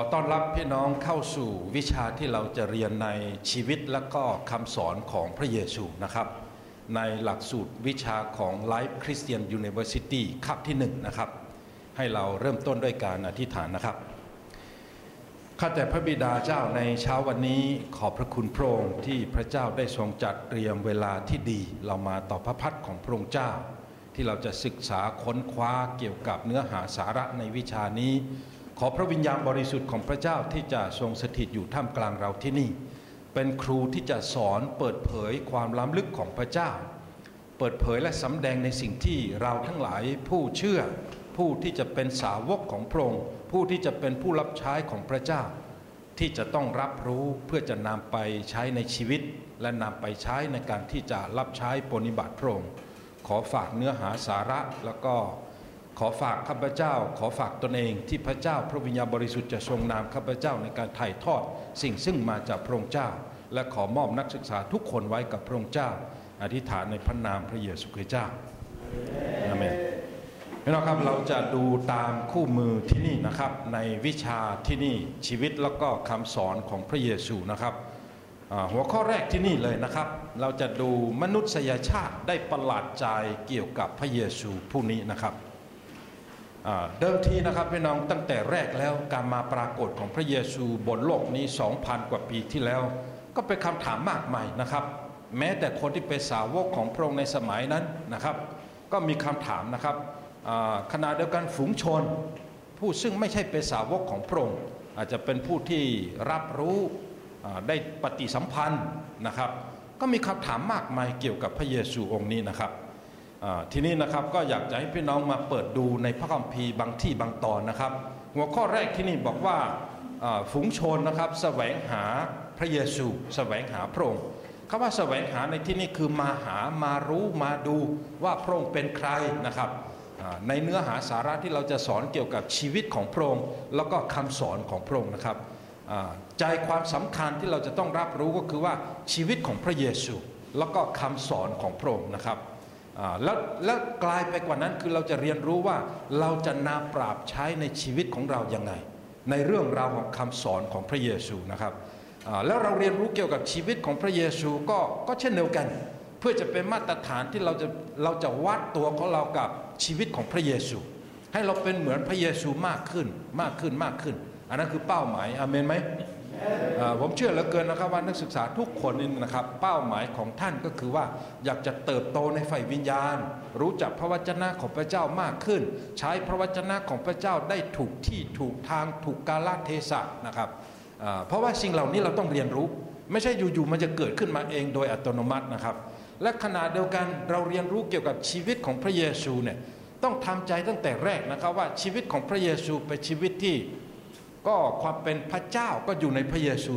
ต้อนรับพี่น้องเข้าสู่วิชาที่เราจะเรียนในชีวิตและก็คำสอนของพระเยซูนะครับในหลักสูตรวิชาของ Life Christian University คาบที่1นะครับให้เราเริ่มต้นด้วยการอธิษฐานนะครับข้าแต่พระบิดาเจ้าในเช้าวันนี้ขอบพระคุณพระองค์ที่พระเจ้าได้ทรงจัดเตรียมเวลาที่ดีเรามาต่อพระพักตร์ของพระองค์เจ้าที่เราจะศึกษาค้นคว้าเกี่ยวกับเนื้อหาสาระในวิชานี้ขอพระวิญญาณบริสุทธิ์ของพระเจ้าที่จะทรงสถิตอยู่ท่ามกลางเราที่นี่เป็นครูที่จะสอนเปิดเผยความล้ำลึกของพระเจ้าเปิดเผยและสำแดงในสิ่งที่เราทั้งหลายผู้เชื่อผู้ที่จะเป็นสาวกของพระองค์ผู้ที่จะเป็นผู้รับใช้ของพระเจ้าที่จะต้องรับรู้เพื่อจะนำไปใช้ในชีวิตและนำไปใช้ในการที่จะรับใช้ปฏิบัติพระองค์ขอฝากเนื้อหาสาระแล้วก็ขอฝากข้าพเจ้าขอฝากตนเองที่พระเจ้าพระวิญญาณบริสุทธิ์จะทรงนามข้าพเจ้าในการถ่ายทอดสิ่งซึ่งมาจากพระองค์เจ้าและขอมอบนักศึกษาทุกคนไว้กับพระองค์เจ้าอธิษฐานในพระนามพระเยซูคริสต์เจ้าอาเมนพี่น้องครับเราจะดูตามคู่มือที่นี่นะครับในวิชาที่นี่ชีวิตแล้วก็คำสอนของพระเยซูนะครับหัวข้อแรกที่นี่เลยนะครับเราจะดูมนุษยชาติได้ประหลาดใจเกี่ยวกับพระเยซูผู้นี้นะครับเดิมทีนะครับพี่น้องตั้งแต่แรกแล้วการมาปรากฏของพระเยซูบนโลกนี้ 2,000 กว่าปีที่แล้วก็เป็นคำถามมากมายนะครับแม้แต่คนที่เป็นสาวกของพระองค์ในสมัยนั้นนะครับก็มีคำถามนะครับขณะเดียวกันฝูงชนผู้ซึ่งไม่ใช่เป็นสาวกของพระองค์อาจจะเป็นผู้ที่รับรู้ได้ปฏิสัมพันธ์นะครับก็มีคำถามมากมายเกี่ยวกับพระเยซูองค์นี้นะครับทีนี้นะครับก็อยากจะให้พี่น้องมาเปิดดูในพระคัมภีร์บางที่บางตอนนะครับหัวข้อแรกที่นี่บอกว่าฝูงชนนะครับแสวงหาพระเยซูแสวงหาพระองค์คำว่าแสวงหาในที่นี้คือมาหามารู้มาดูว่าพระองค์เป็นใครนะครับในเนื้อหาสาระที่เราจะสอนเกี่ยวกับชีวิตของพระองค์แล้วก็คำสอนของพระองค์นะครับใจความสำคัญที่เราจะต้องรับรู้ก็คือว่าชีวิตของพระเยซูแล้วก็คำสอนของพระองค์นะครับแล้วกลายไปกว่านั้นคือเราจะเรียนรู้ว่าเราจะนำปราบใช้ในชีวิตของเรายังไงในเรื่องราวของคำสอนของพระเยซูนะครับแล้วเราเรียนรู้เกี่ยวกับชีวิตของพระเยซูก็เช่นเดียวกันเพื่อจะเป็นมาตรฐานที่เราจะวัดตัวของเรากับชีวิตของพระเยซูให้เราเป็นเหมือนพระเยซูมากขึ้นมากขึ้นมากขึ้นอันนั้นคือเป้าหมายอาเมนไหมผมเชื่อเหลือเกินนะครับว่านักศึกษาทุกคนนี่นะครับเป้าหมายของท่านก็คือว่าอยากจะเติบโตในฝ่ายวิญญาณรู้จักพระวจนะของพระเจ้ามากขึ้นใช้พระวจนะของพระเจ้าได้ถูกที่ถูกทางถูกกาลเทศะนะครับเพราะว่าสิ่งเหล่านี้เราต้องเรียนรู้ไม่ใช่อยู่ๆมันจะเกิดขึ้นมาเองโดยอัตโนมัตินะครับและขณะเดียวกันเราเรียนรู้เกี่ยวกับชีวิตของพระเยซูเนี่ยต้องทำใจตั้งแต่แรกนะครับว่าชีวิตของพระเยซูเป็นชีวิตที่ก็ความเป็นพระเจ้าก็อยู่ในพระเยซู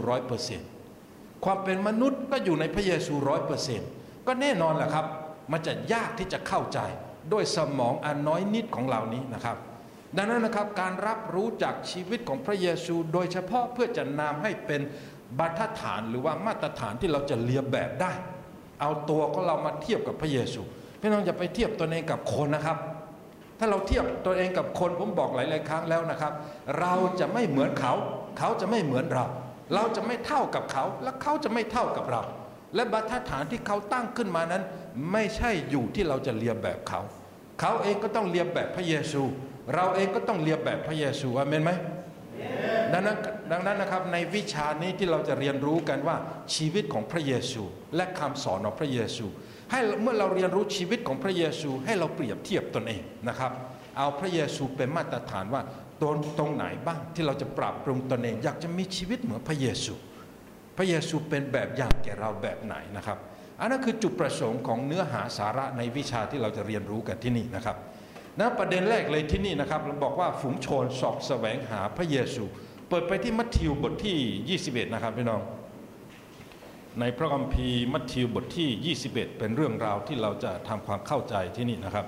100% ความเป็นมนุษย์ก็อยู่ในพระเยซู 100% ก็แน่นอนแหละครับมันจะยากที่จะเข้าใจด้วยสมองอันน้อยนิดของเรานี้นะครับดังนั้นนะครับการรับรู้จากชีวิตของพระเยซูโดยเฉพาะเพื่อจะนำให้เป็นบรรทัดฐานหรือว่ามาตรฐานที่เราจะเลียนแบบได้เอาตัวของเรามาเทียบกับพระเยซูพี่น้องอย่าไปเทียบตัวเองกับคนนะครับถ้าเราเทียบตัวเองกับคนผมบอกหลายๆครั้งแล้วนะครับเราจะไม่เหมือนเขาเขาจะไม่เหมือนเราเราจะไม่เท่ากับเขาและเขาจะไม่เท่ากับเราและบรรทัดฐานที่เขาตั้งขึ้นมานั้นไม่ใช่อยู่ที่เราจะเลียนแบบเขาเขาเองก็ต้องเลียนแบบพระเยซูเราเองก็ต้องเลียนแบบพระเยซูอาเมนไหมดังนั้นนะครับในวิชานี้ที่เราจะเรียนรู้กันว่าชีวิตของพระเยซูและคำสอนของพระเยซูให้เมื่อเราเรียนรู้ชีวิตของพระเยซูให้เราเปรียบเทียบตนเองนะครับเอาพระเยซูเป็นมาตรฐานว่าตรงไหนบ้างที่เราจะปรับปรุงตนเองอยากจะมีชีวิตเหมือนพระเยซูพระเยซูเป็นแบบอย่างแก่เราแบบไหนนะครับอันนั้นคือจุดประสงค์ของเนื้อหาสาระในวิชาที่เราจะเรียนรู้กันที่นี่นะครับนะประเด็นแรกเลยที่นี่นะครับเราบอกว่าฝูงชนสอบแสวงหาพระเยซูเปิดไปที่มัทธิวบทที่21นะครับพี่น้องในพระคัมภีร์มัทธิวบทที่21เป็นเรื่องราวที่เราจะทำความเข้าใจที่นี่นะครับ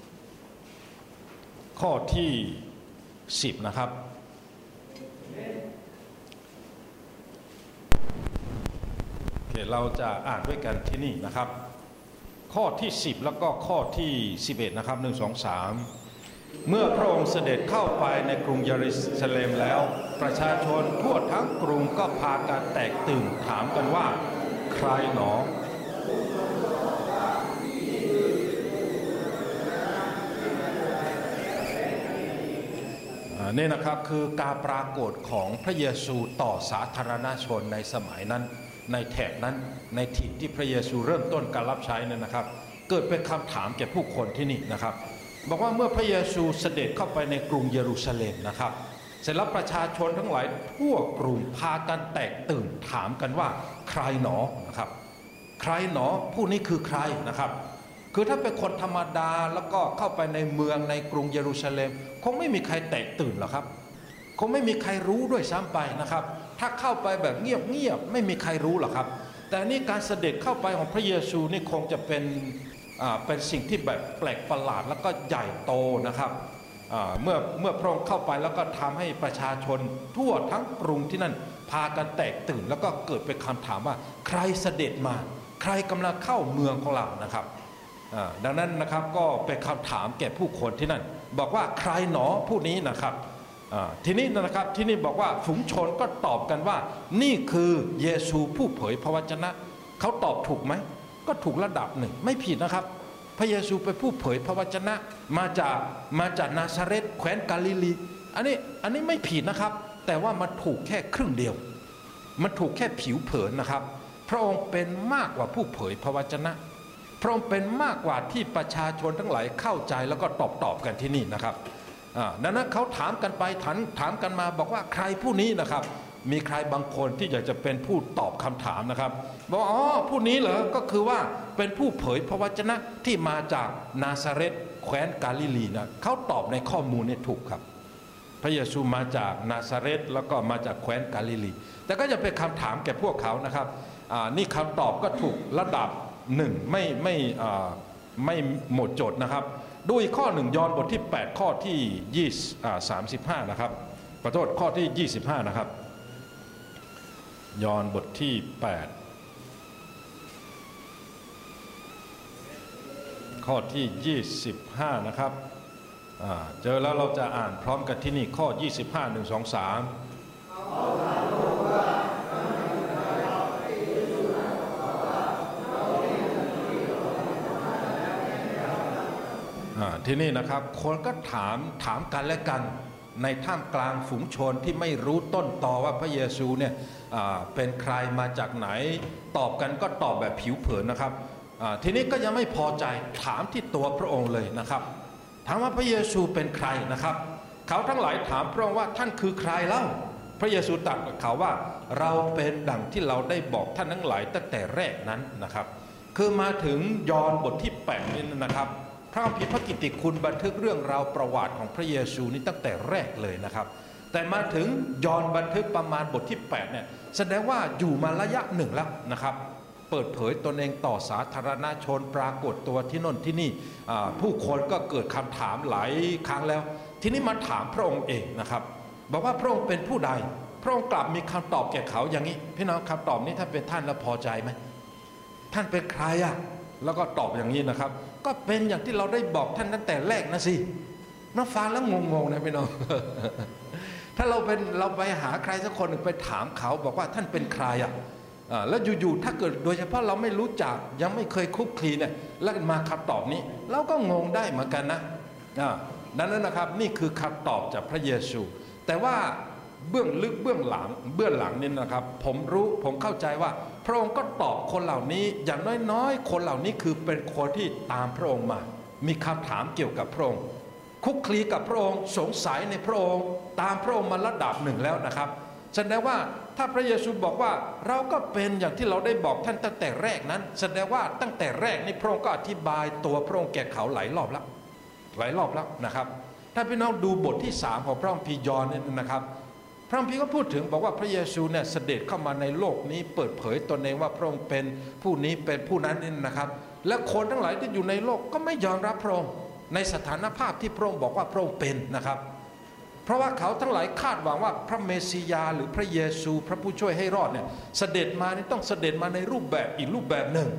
ข้อที่10นะครับโอเคเราจะอ่านด้วยกันที่นี่นะครับข้อที่10แล้วก็ข้อที่11นะครับ1 2 3 เมื่อพระองค์เสด็จเข้าไปในกรุงเยรูซาเล็มแล้วประชาชนทั่วทั้งกรุงก็พากันแตกตื่นถามกันว่าใครหนอนี่นะครับคือการปรากฏของพระเยซูต่อสาธารณชนในสมัยนั้นในแถบนั้นในถิ่นที่พระเยซูเริ่มต้นการรับใช้นั้นนะครับเกิดเป็นคำถามแก่ผู้คนที่นี่นะครับบอกว่าเมื่อพระเยซูเสด็จเข้าไปในกรุงเยรูซาเล็มนะครับเสร็จแล้วประชาชนทั้งหลายทั่วกรุงพากันแตกตื่นถามกันว่าใครหนอนะครับใครหนอผู้นี้คือใครนะครับคือถ้าเป็นคนธรรมดาแล้วก็เข้าไปในเมืองในกรุงเยรูซาเล็มคงไม่มีใครแตกตื่นหรอกครับคงไม่มีใครรู้ด้วยซ้ำไปนะครับถ้าเข้าไปแบบเงียบๆไม่มีใครรู้หรอกครับแต่นี่การเสด็จเข้าไปของพระเยซูนี่คงจะเป็นสิ่งที่แบบแปลกประหลาดแล้วก็ใหญ่โตนะครับเมื่อพระองค์เข้าไปแล้วก็ทำให้ประชาชนทั่วทั้งกรุงที่นั่นพากันแตกตื่นแล้วก็เกิดเป็นคำถามว่าใครเสด็จมาใครกำลังเข้าเมืองของเรานะครับดังนั้นนะครับก็เป็นคำถามแก่ผู้คนที่นั่นบอกว่าใครหนอผู้นี้นะครับทีนี้นะครับที่นี่บอกว่าฝูงชนก็ตอบกันว่านี่คือเยซูผู้เผยพระวจนะเขาตอบถูกไหมก็ถูกระดับหนึ่งไม่ผิดนะครับพระเยซูเป็นผู้เผยพระวจนะมาจากนาซาเรตแคว้นกาลิลีอันนี้ไม่ผิดนะครับแต่ว่ามันถูกแค่ครึ่งเดียวมันถูกแค่ผิวเผินนะครับพระองค์เป็นมากกว่าผู้เผยพระวจนะพระองค์เป็นมากกว่าที่ประชาชนทั้งหลายเข้าใจแล้วก็ตอบกันที่นี่นะครับดังนั้นเขาถามกันไปถามกันมาบอกว่าใครผู้นี้นะครับมีใครบางคนที่อยากจะเป็นผู้ตอบคำถามนะครับบอกอ๋อผู้นี้เหรอก็คือว่าเป็นผู้เผยพระวจนะที่มาจากนาซาเรตแคว้นกาลิลีนะเขาตอบในข้อมูลนี้ถูกครับพระเยซูมาจากนาซาเรตแล้วก็มาจากแคว้นกาลิลีแต่ก็จะเป็นคำถามแก่พวกเขานะครับนี่คำตอบก็ถูกระดับหนึ่งไม่หมดจดนะครับดูอีกข้อหนึ่งยอห์นบทที่8ข้อที่35นะครับขอโทษข้อที่25นะครับยอห์นบทที่8ข้อที่25นะครับเจอแล้วเราจะอ่านพร้อมกันที่นี่ข้อ25 1 2 3ที่นี่นะครับคนก็ถามกันและกันในท่ามกลางฝูงชนที่ไม่รู้ต้นตอว่าพระเยซูเนี่ยเป็นใครมาจากไหนตอบกันก็ตอบแบบผิวเผินนะครับทีนี้ก็ยังไม่พอใจถามที่ตัวพระองค์เลยนะครับถามว่าพระเยซูเป็นใครนะครับเขาทั้งหลายถามพระองค์ว่าท่านคือใครเล่าพระเยซูตรัสกับเขาว่าเราเป็นดังที่เราได้บอกท่านทั้งหลายตั้งแต่แรกนั้นนะครับคือมาถึงยอห์นบทที่8นี่นะครับพระคัมภีร์พระกิตติคุณบันทึกเรื่องราวประวัติของพระเยซูนี่ตั้งแต่แรกเลยนะครับแต่มาถึงยอห์นบันทึกประมาณบทที่8เนี่ยแสดงว่าอยู่มาระยะหนึ่งแล้วนะครับเปิดเผยตนเองต่อสาธารณชนปรากฏตัวที่โน่นที่นี่ผู้คนก็เกิดคำถามหลายครั้งแล้วทีนี้มาถามพระองค์เองนะครับบอกว่าพระองค์เป็นผู้ใดพระองค์กลับมีคำตอบแก่เขาอย่างนี้พี่น้องคำตอบนี้ถ้าเป็นท่านแล้วพอใจไหมท่านเป็นใครอะแล้วก็ตอบอย่างนี้นะครับก็เป็นอย่างที่เราได้บอกท่านตั้งแต่แรกนะสิน้องฟังแล้วงงๆนะพี่น้อง ถ้าเราไปหาใครสักคนหนึ่งไปถามเขาบอกว่าท่านเป็นใครอ่ะแล้วอยู่ๆถ้าเกิดโดยเฉพาะเราไม่รู้จักยังไม่เคยคลุกคลีเนี่ยแล้วมาคำตอบนี้เราก็งงได้เหมือนกันนะดังนั้นนะครับนี่คือคำตอบจากพระเยซูแต่ว่าเบื้องลึกเบื้องหลังนี่นะครับผมเข้าใจว่าพระองค์ก็ตอบคนเหล่านี้อย่างน้อยๆคนเหล่านี้คือเป็นคนที่ตามพระองค์มามีคำถามเกี่ยวกับพระองค์คุกคลีกับพระองค์สงสัยในพระองค์ตามพระองค์มาระดับหนึ่งแล้วนะครับแสดงว่าถ้าพระเยซูบอกว่าเราก็เป็นอย่างที่เราได้บอกท่านตั้งแต่แรกนั้นแสดงว่าตั้งแต่แรกนี่พระองค์ก็อธิบายตัวพระองค์แก่เขาหลายรอบแล้วนะครับถ้าพี่น้องดูบทที่3ของพระคัมภีร์ยอห์นนี่นะครับพระคัมภีร์ก็พูดถึงบอกว่าพระเยซูเนี่ยเสด็จเข้ามาในโลกนี้เปิดเผยตนเองว่าพระองค์เป็นผู้นี้เป็นผู้นั้นนี่นะครับและคนทั้งหลายที่อยู่ในโลกก็ไม่ยอมรับพระองค์ในสถานภาพที่พระองค์บอกว่าพระองค์เป็นนะครับเพราะว่าเขาทั้งหลายคาดหวังว่าพระเมสสิยาหรือพระเยซูพระผู้ช่วยให้รอดเนี่ยเสด็จมานี่ต้องเสด็จมาในรูปแบบอีกรูปแบบหนึ่ง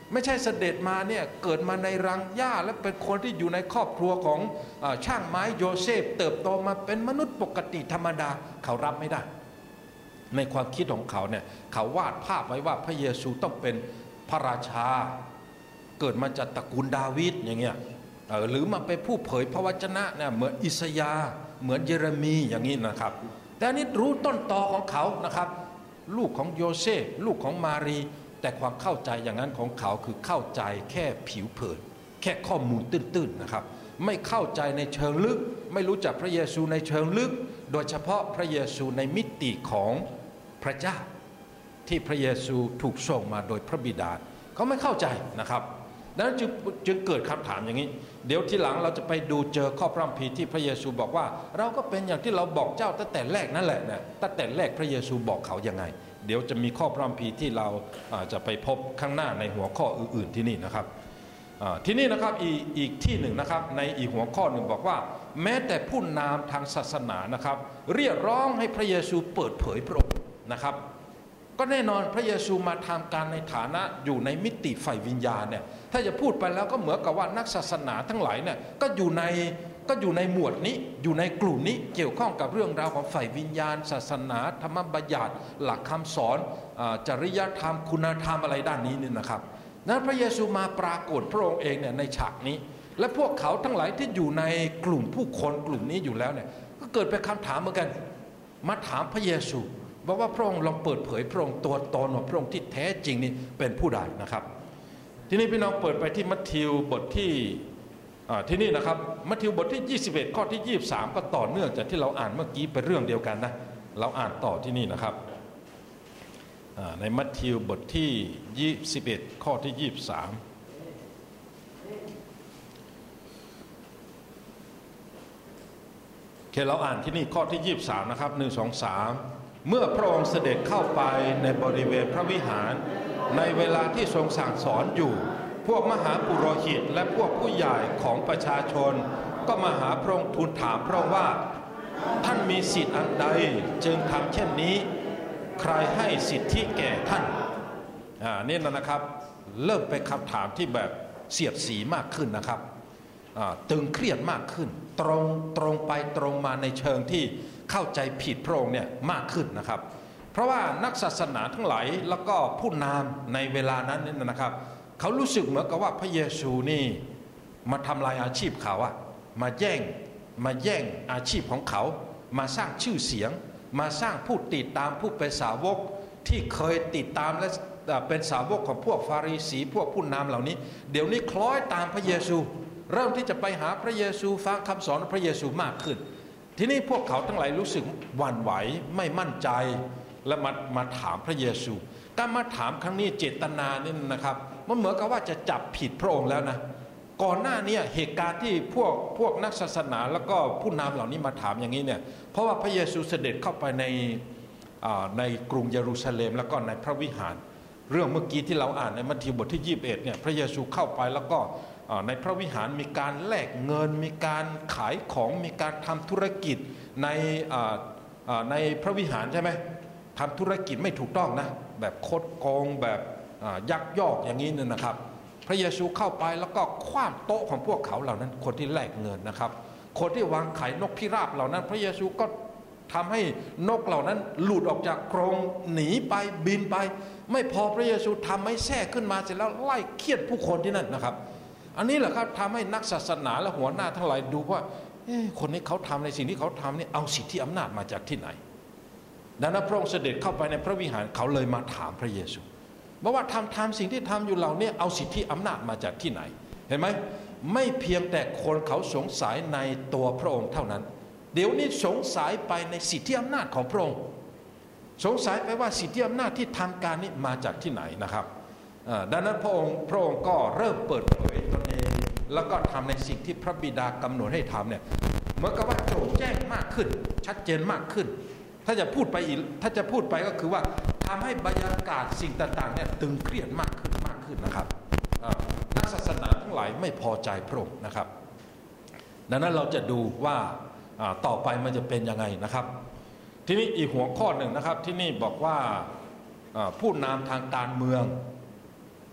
ไม่ใช่เสด็จมาเนี่ยเกิดมาในรังหญ้าและเป็นคนที่อยู่ในครอบครัวของช่างไม้โยเซฟเติบโตมาเป็นมนุษย์ปกติธรรมดาเขารับไม่ได้ในความคิดของเขาเนี่ยเขาวาดภาพไว้ว่าพระเยซูต้องเป็นพระราชาเกิดมาจากตระกูลดาวิดอย่างเงี้ยหรือมาเป็นผู้เผยพระวจนะเนี่ยเหมือนอิสยาห์เหมือนเยเรมีอย่างนี้นะครับแต่อันนี้รู้ต้นตอของเขานะครับลูกของโยเซฟลูกของมารีแต่ความเข้าใจอย่างนั้นของเขาคือเข้าใจแค่ผิวเผินแค่ข้อมูลตื้นๆนะครับไม่เข้าใจในเชิงลึกไม่รู้จักพระเยซูในเชิงลึกโดยเฉพาะพระเยซูในมิติของพระเจ้าที่พระเยซูถูกส่งมาโดยพระบิดาเขาไม่เข้าใจนะครับดังนั้นจึงเกิดคำถามอย่างนี้เดี๋ยวทีหลังเราจะไปดูเจอข้อพระคัมภีร์ที่พระเยซูบอกว่าเราก็เป็นอย่างที่เราบอกเจ้าตั้งแต่แรกนั่นแหละนะตั้งแต่แรกพระเยซูบอกเขายังไงเดี๋ยวจะมีข้อพระคัมภีร์ที่เราจะไปพบข้างหน้าในหัวข้ออื่นๆที่นี่นะครับที่นี่นะครับอีกที่หนึ่งนะครับในอีกหัวข้อหนึ่งบอกว่าแม้แต่ผู้นำทางศาสนานะครับเรียกร้องให้พระเยซูเปิดเผยพระองค์นะครับก็แน่นอนพระเยซูมาทำการในฐานะอยู่ในมิติฝ่ายวิญญาณเนี่ยถ้าจะพูดไปแล้วก็เหมือนกับว่านักศาสนาทั้งหลายเนี่ยก็อยู่ในหมวดนี้อยู่ในกลุ่มนี้เกี่ยวข้องกับเรื่องราวของฝ่ายวิญญาณศาสนาธรรมบัญญัติหลักคำสอนจริยธรรมคุณธรรมอะไรด้านนี้นี่นะครับนั้นพระเยซูมาปรากฏพระองค์เองเนี่ยในฉากนี้และพวกเขาทั้งหลายที่อยู่ในกลุ่มผู้คนกลุ่มนี้อยู่แล้วเนี่ยก็เกิดเป็นคำถามเหมือนกันมาถามพระเยซูบอกว่าพระองค์ลองเปิดเผยพระองค์ตัวตนของพระองค์ที่แท้จริงนี่เป็นผู้ใดนะครับทีนี้พี่น้องเปิดไปที่มัทธิวบทที่นี่นะครับมัทธิวบทที่21ข้อที่23ก็ต่อเนื่องจากที่เราอ่านเมื่อกี้เป็นเรื่องเดียวกันนะเราอ่านต่อที่นี่นะครับในมัทธิวบทที่21ข้อที่23เราอ่านที่นี่ข้อที่23นะครับ1 2 3เมื่อพระองค์เสด็จเข้าไปในบริเวณพระวิหารในเวลาที่ทรงสั่งสอนอยู่พวกมหาปุโรหิตและพวกผู้ใหญ่ของประชาชนก็มาหาพระองค์ทูลถามพระองค์ว่าท่านมีสิทธิ์อันใดจึงทำเช่นนี้ใครให้สิทธิแก่ท่านนี่นะครับเริ่มเป็นคำถามที่แบบเสียดสีมากขึ้นนะครับตึงเครียดมากขึ้นตรงไปตรงมาในเชิงที่เข้าใจผิดพระองค์เนี่ยมากขึ้นนะครับเพราะว่านักศาสนาทั้งหลายแล้วก็ผู้นำในเวลานั้นนี่นะครับเขารู้สึกเหมือนกับว่าพระเยซูนี่มาทำลายอาชีพเขาอะมาแย่งอาชีพของเขามาสร้างชื่อเสียงมาสร้างผู้ติดตามผู้เป็นสาวกที่เคยติดตามและเป็นสาวกของพวกฟาริสีพวกผู้นำเหล่านี้เดี๋ยวนี้คล้อยตามพระเยซูเริ่มที่จะไปหาพระเยซูฟังคำสอนของพระเยซูมากขึ้นทีนี้พวกเขาทั้งหลายรู้สึกหวั่นไหวไม่มั่นใจและมาถามพระเยซูการมาถามครั้งนี้เจตนานี่นะครับมันเหมือนกับว่าจะจับผิดพระองค์แล้วนะก่อนหน้านี้เหตุการณ์ที่พวกนักศาสนาแล้วก็ผู้นำเหล่านี้มาถามอย่างนี้เนี่ยเพราะว่าพระเยซูเสด็จเข้าไปในกรุงเยรูซาเล็มแล้วก็ในพระวิหารเรื่องเมื่อกี้ที่เราอ่านในมัทธิวบทที่21เนี่ยพระเยซูเข้าไปแล้วก็ในพระวิหารมีการแลกเงินมีการขายของมีการทำธุรกิจในพระวิหารใช่ไหมทำธุรกิจไม่ถูกต้องนะแบบคดโกงแบบยักยอกอย่างนี้เนี่ยนะครับพระเยซูเข้าไปแล้วก็คว้างโต๊ะของพวกเขาเหล่านั้นคนที่แลกเงินนะครับคนที่วางไข่นกพิราบเหล่านั้นพระเยซูก็ทำให้นกเหล่านั้นหลุดออกจากกรงหนีไปบินไปไม่พอพระเยซูทำให้แทรกขึ้นมาเสร็จแล้วไล่เคี่ยนผู้คนที่นั่นนะครับอันนี้แหละครับทำให้นักศาสนาและหัวหน้าทั้งหลายดูว่าคนนี้เขาทำในสิ่งที่เขาทำนี่เอาสิทธิอำนาจมาจากที่ไหนดังนั้นพระองค์เสด็จเข้าไปในพระวิหารเขาเลยมาถามพระเยซูบอกว่าทำสิ่งที่ทำอยู่เหล่านี้เอาสิทธิอำนาจมาจากที่ไหนเห็นไหมไม่เพียงแต่คนเขาสงสัยในตัวพระองค์เท่านั้นเดี๋ยวนี้สงสัยไปในสิทธิอำนาจของพระองค์สงสัยไปว่าสิทธิอำนาจที่ทำการนี้มาจากที่ไหนนะครับดังนั้นพระองค์ก็เริ่มเปิดเผยตนเองแล้วก็ทำในสิ่งที่พระบิดากำหนดให้ทำเนี่ยเหมือนกับว่าโจ่งแจ้งมากขึ้นชัดเจนมากขึ้นถ้าจะพูดไปก็คือว่าทำให้บรรยากาศสิ่งต่างๆเนี่ยตึงเครียดมากขึ้นนะครับนักศาสนาทั้งหลายไม่พอใจพระองค์นะครับดังนั้นเราจะดูว่าต่อไปมันจะเป็นยังไงนะครับทีนี้อีกหัวข้อหนึ่งนะครับที่นี่บอกว่าผู้นำทางการเมือง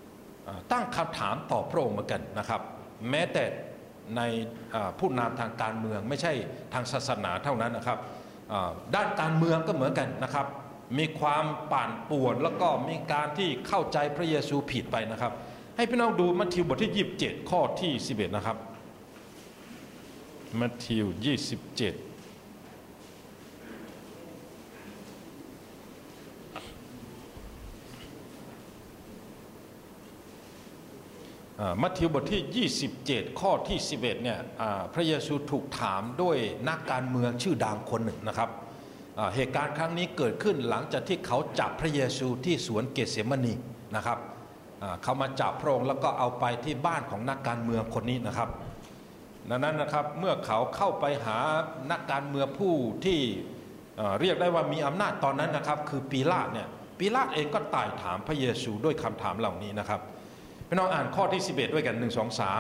ตั้งคำถามต่อพระองค์เหมือนกันนะครับแม้แต่ในผู้นำทางการเมืองไม่ใช่ทางศาสนาเท่านั้นนะครับด้านการเมืองก็เหมือนกันนะครับมีความปั่นป่วนแล้วก็มีการที่เข้าใจพระเยซูผิดไปนะครับให้พี่น้องดูมัทธิวบทที่27ข้อที่11นะครับมัทธิว27มัทธิวบทที่27ข้อที่11เนี่ยพระเยซูถูกถามด้วยนักการเมืองชื่อดังคนหนึ่งนะครับเหตุการณ์ครั้งนี้เกิดขึ้นหลังจากที่เขาจับพระเยซูที่สวนเกตเสมานีนะครับเขามาจับพระองค์แล้วก็เอาไปที่บ้านของนักการเมืองคนนี้นะครับดังนั้นนะครับเมื่อเขาเข้าไปหานักการเมืองผู้ที่เรียกได้ว่ามีอำนาจตอนนั้นนะครับคือปีลาตเนี่ยปีลาตเองก็ไต่ถามพระเยซูด้วยคำถามเหล่านี้นะครับพี่น้องอ่านข้อที่11ด้วยกัน1 2 3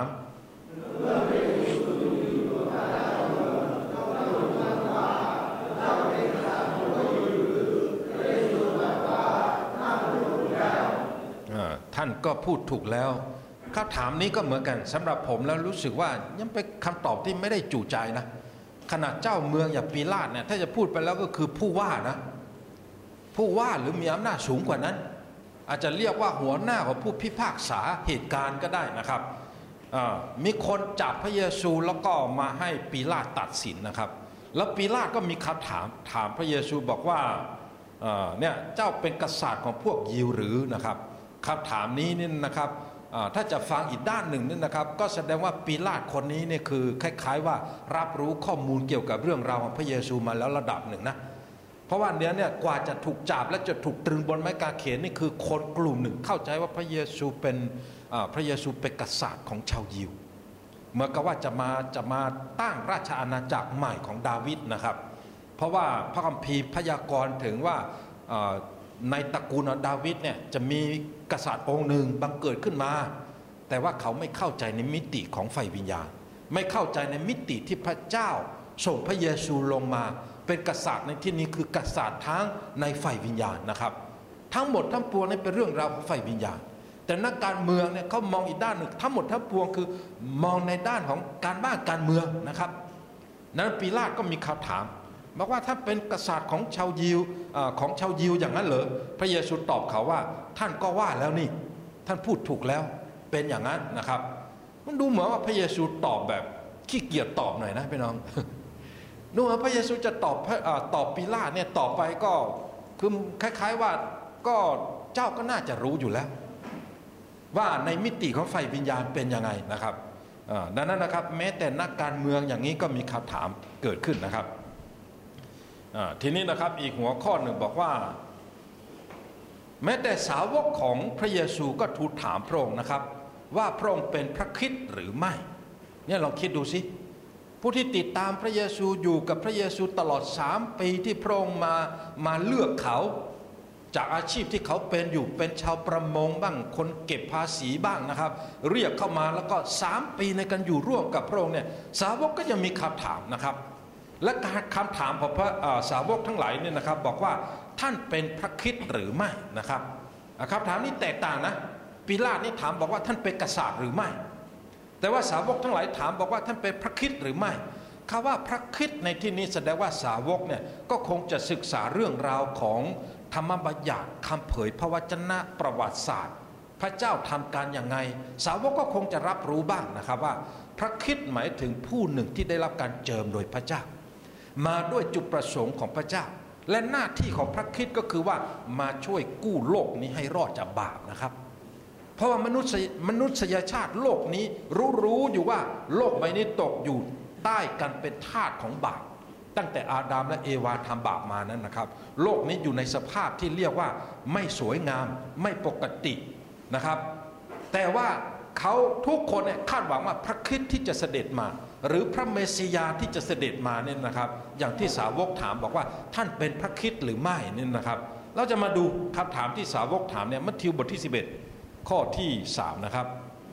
ท่านก็พูดถูกแล้วคำถามนี้ก็เหมือนกันสำหรับผมแล้วรู้สึกว่ายังเป็นคำตอบที่ไม่ได้จู่ใจนะขนาดเจ้าเมืองอย่างปีลาตเนี่ยถ้าจะพูดไปแล้วก็คือผู้ว่านะผู้ว่าหรือมีอำนาจสูงกว่านั้นอาจจะเรียกว่าหัวหน้าของผู้พิพากษาเหตุการณ์ก็ได้นะครับมีคนจับพระเยซูแล้วก็มาให้ปีลาตตัดสินนะครับแล้วปีลาตก็มีคำถามพระเยซูบอกว่าเนี่ยเจ้าเป็นกษัตริย์ของพวกยิวหรือนะครับคำถามนี้นี่นะครับถ้าจะฟังอีกด้านหนึ่งนี่นะครับก็แสดงว่าปีลาตคนนี้เนี่ยคือคล้ายๆว่ารับรู้ข้อมูลเกี่ยวกับเรื่องราวของพระเยซูมาแล้วระดับหนึ่งนะเพราะว่าเนี่ยกว่าจะถูกจับและจะถูกตรึงบนไม้กางเขนนี่คือคนกลุ่มหนึ่งเข้าใจว่าพระเยซูเป็นกษัตริย์ของชาวยิวเหมือนกับว่าจะมาตั้งราชอาณาจักรใหม่ของดาวิดนะครับเพราะว่าพระคัมภีร์พยากรณ์ถึงว่าในตระกูลของดาวิดเนี่ยจะมีกษัตริย์องค์หนึ่งบังเกิดขึ้นมาแต่ว่าเขาไม่เข้าใจในมิติของไฟวิญญาณไม่เข้าใจในมิติที่พระเจ้าส่งพระเยซูลงมาเป็นกษัตริย์ในที่นี้คือกษัตริย์ทั้งในไฟวิญญาณนะครับทั้งหมดทั้งปวงนี่เป็นเรื่องราวของไฟวิญญาณแต่นักการเมืองเนี่ยเขามองอีกด้านหนึ่งทั้งหมดทั้งปวงคือมองในด้านของการบ้านการเมืองนะครับนั้นปีลาตก็มีคำถามบอกว่าถ้าเป็นกษัตริย์ของชาวยิวอย่างนั้นเหรอพระเยซูตอบเขาว่าท่านก็ว่าแล้วนี่ท่านพูดถูกแล้วเป็นอย่างนั้นนะครับมันดูเหมือนว่าพระเยซูตอบแบบขี้เกียจตอบหน่อยนะพี่น้องดูเหมือนพระเยซูจะตอบปีลาตเนี่ยต่อไปก็คือคล้ายๆว่าก็เจ้าก็น่าจะรู้อยู่แล้วว่าในมิติของไฟวิญญาณเป็นยังไงนะครับดังนั้นนะครับแม้แต่นักการเมืองอย่างนี้ก็มีคำถามเกิดขึ้นนะครับทีนี้นะครับอีกหัวข้อหนึ่งบอกว่าแม้แต่สาวกของพระเยซูก็ทูลถามพระองค์นะครับว่าพระองค์เป็นพระคริสต์หรือไม่เนี่ยลองคิดดูสิผู้ที่ติดตามพระเยซูอยู่กับพระเยซูตลอด3 ปีที่พระองค์มาเลือกเขาจากอาชีพที่เขาเป็นอยู่เป็นชาวประมงบ้างคนเก็บภาษีบ้างนะครับเรียกเข้ามาแล้วก็3 ปีในการอยู่ร่วมกับพระองค์เนี่ยสาวกก็ยังมีคำถามนะครับและการคำถามของพระสาวกทั้งหลายเนี่ยนะครับบอกว่าท่านเป็นพระคริสต์หรือไม่นะครับคำถามนี้แตกต่างนะปีลาตนี่ถามบอกว่าท่านเป็นกษัตริย์หรือไม่แต่ว่าสาวกทั้งหลายถามบอกว่าท่านเป็นพระคริสต์หรือไม่คำว่าพระคริสต์ในที่นี้แสดงว่าสาวกเนี่ยก็คงจะศึกษาเรื่องราวของธรรมบัญญัติคำเผยพระวจนะประวัติศาสตร์พระเจ้าทำการอย่างไงสาวกก็คงจะรับรู้บ้างนะครับว่าพระคริสต์หมายถึงผู้หนึ่งที่ได้รับการเจิมโดยพระเจ้ามาด้วยจุดประสงค์ของพระเจ้าและหน้าที่ของพระคริสต์ก็คือว่ามาช่วยกู้โลกนี้ให้รอดจากบาปนะครับเพราะว่ามนุษยชาติโลกนี้รู้อยู่ว่าโลกใบนี้ตกอยู่ใต้กันเป็นทาสของบาปตั้งแต่อาดัมและเอวาทำบาปมานั้นนะครับโลกนี้อยู่ในสภาพที่เรียกว่าไม่สวยงามไม่ปกตินะครับแต่ว่าเขาทุกคนเนี่ยคาดหวังว่าพระคริสต์ที่จะเสด็จมาหรือพระเมสสิยาที่จะเสด็จมาเนี่ยนะครับอย่างที่สาวกถามบอกว่าท่านเป็นพระคริสต์หรือไม่นี่นะครับเราจะมาดูคำถามที่สาวกถามเนี่ยมัทธิวบทที่11ข้อที่3นะครับ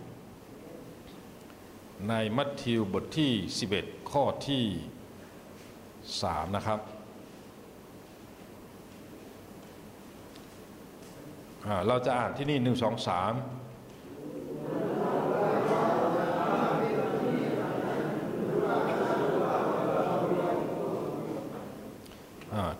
ในมัทธิวบทที่11ข้อที่3นะครับเราจะอ่านที่นี่1 2 3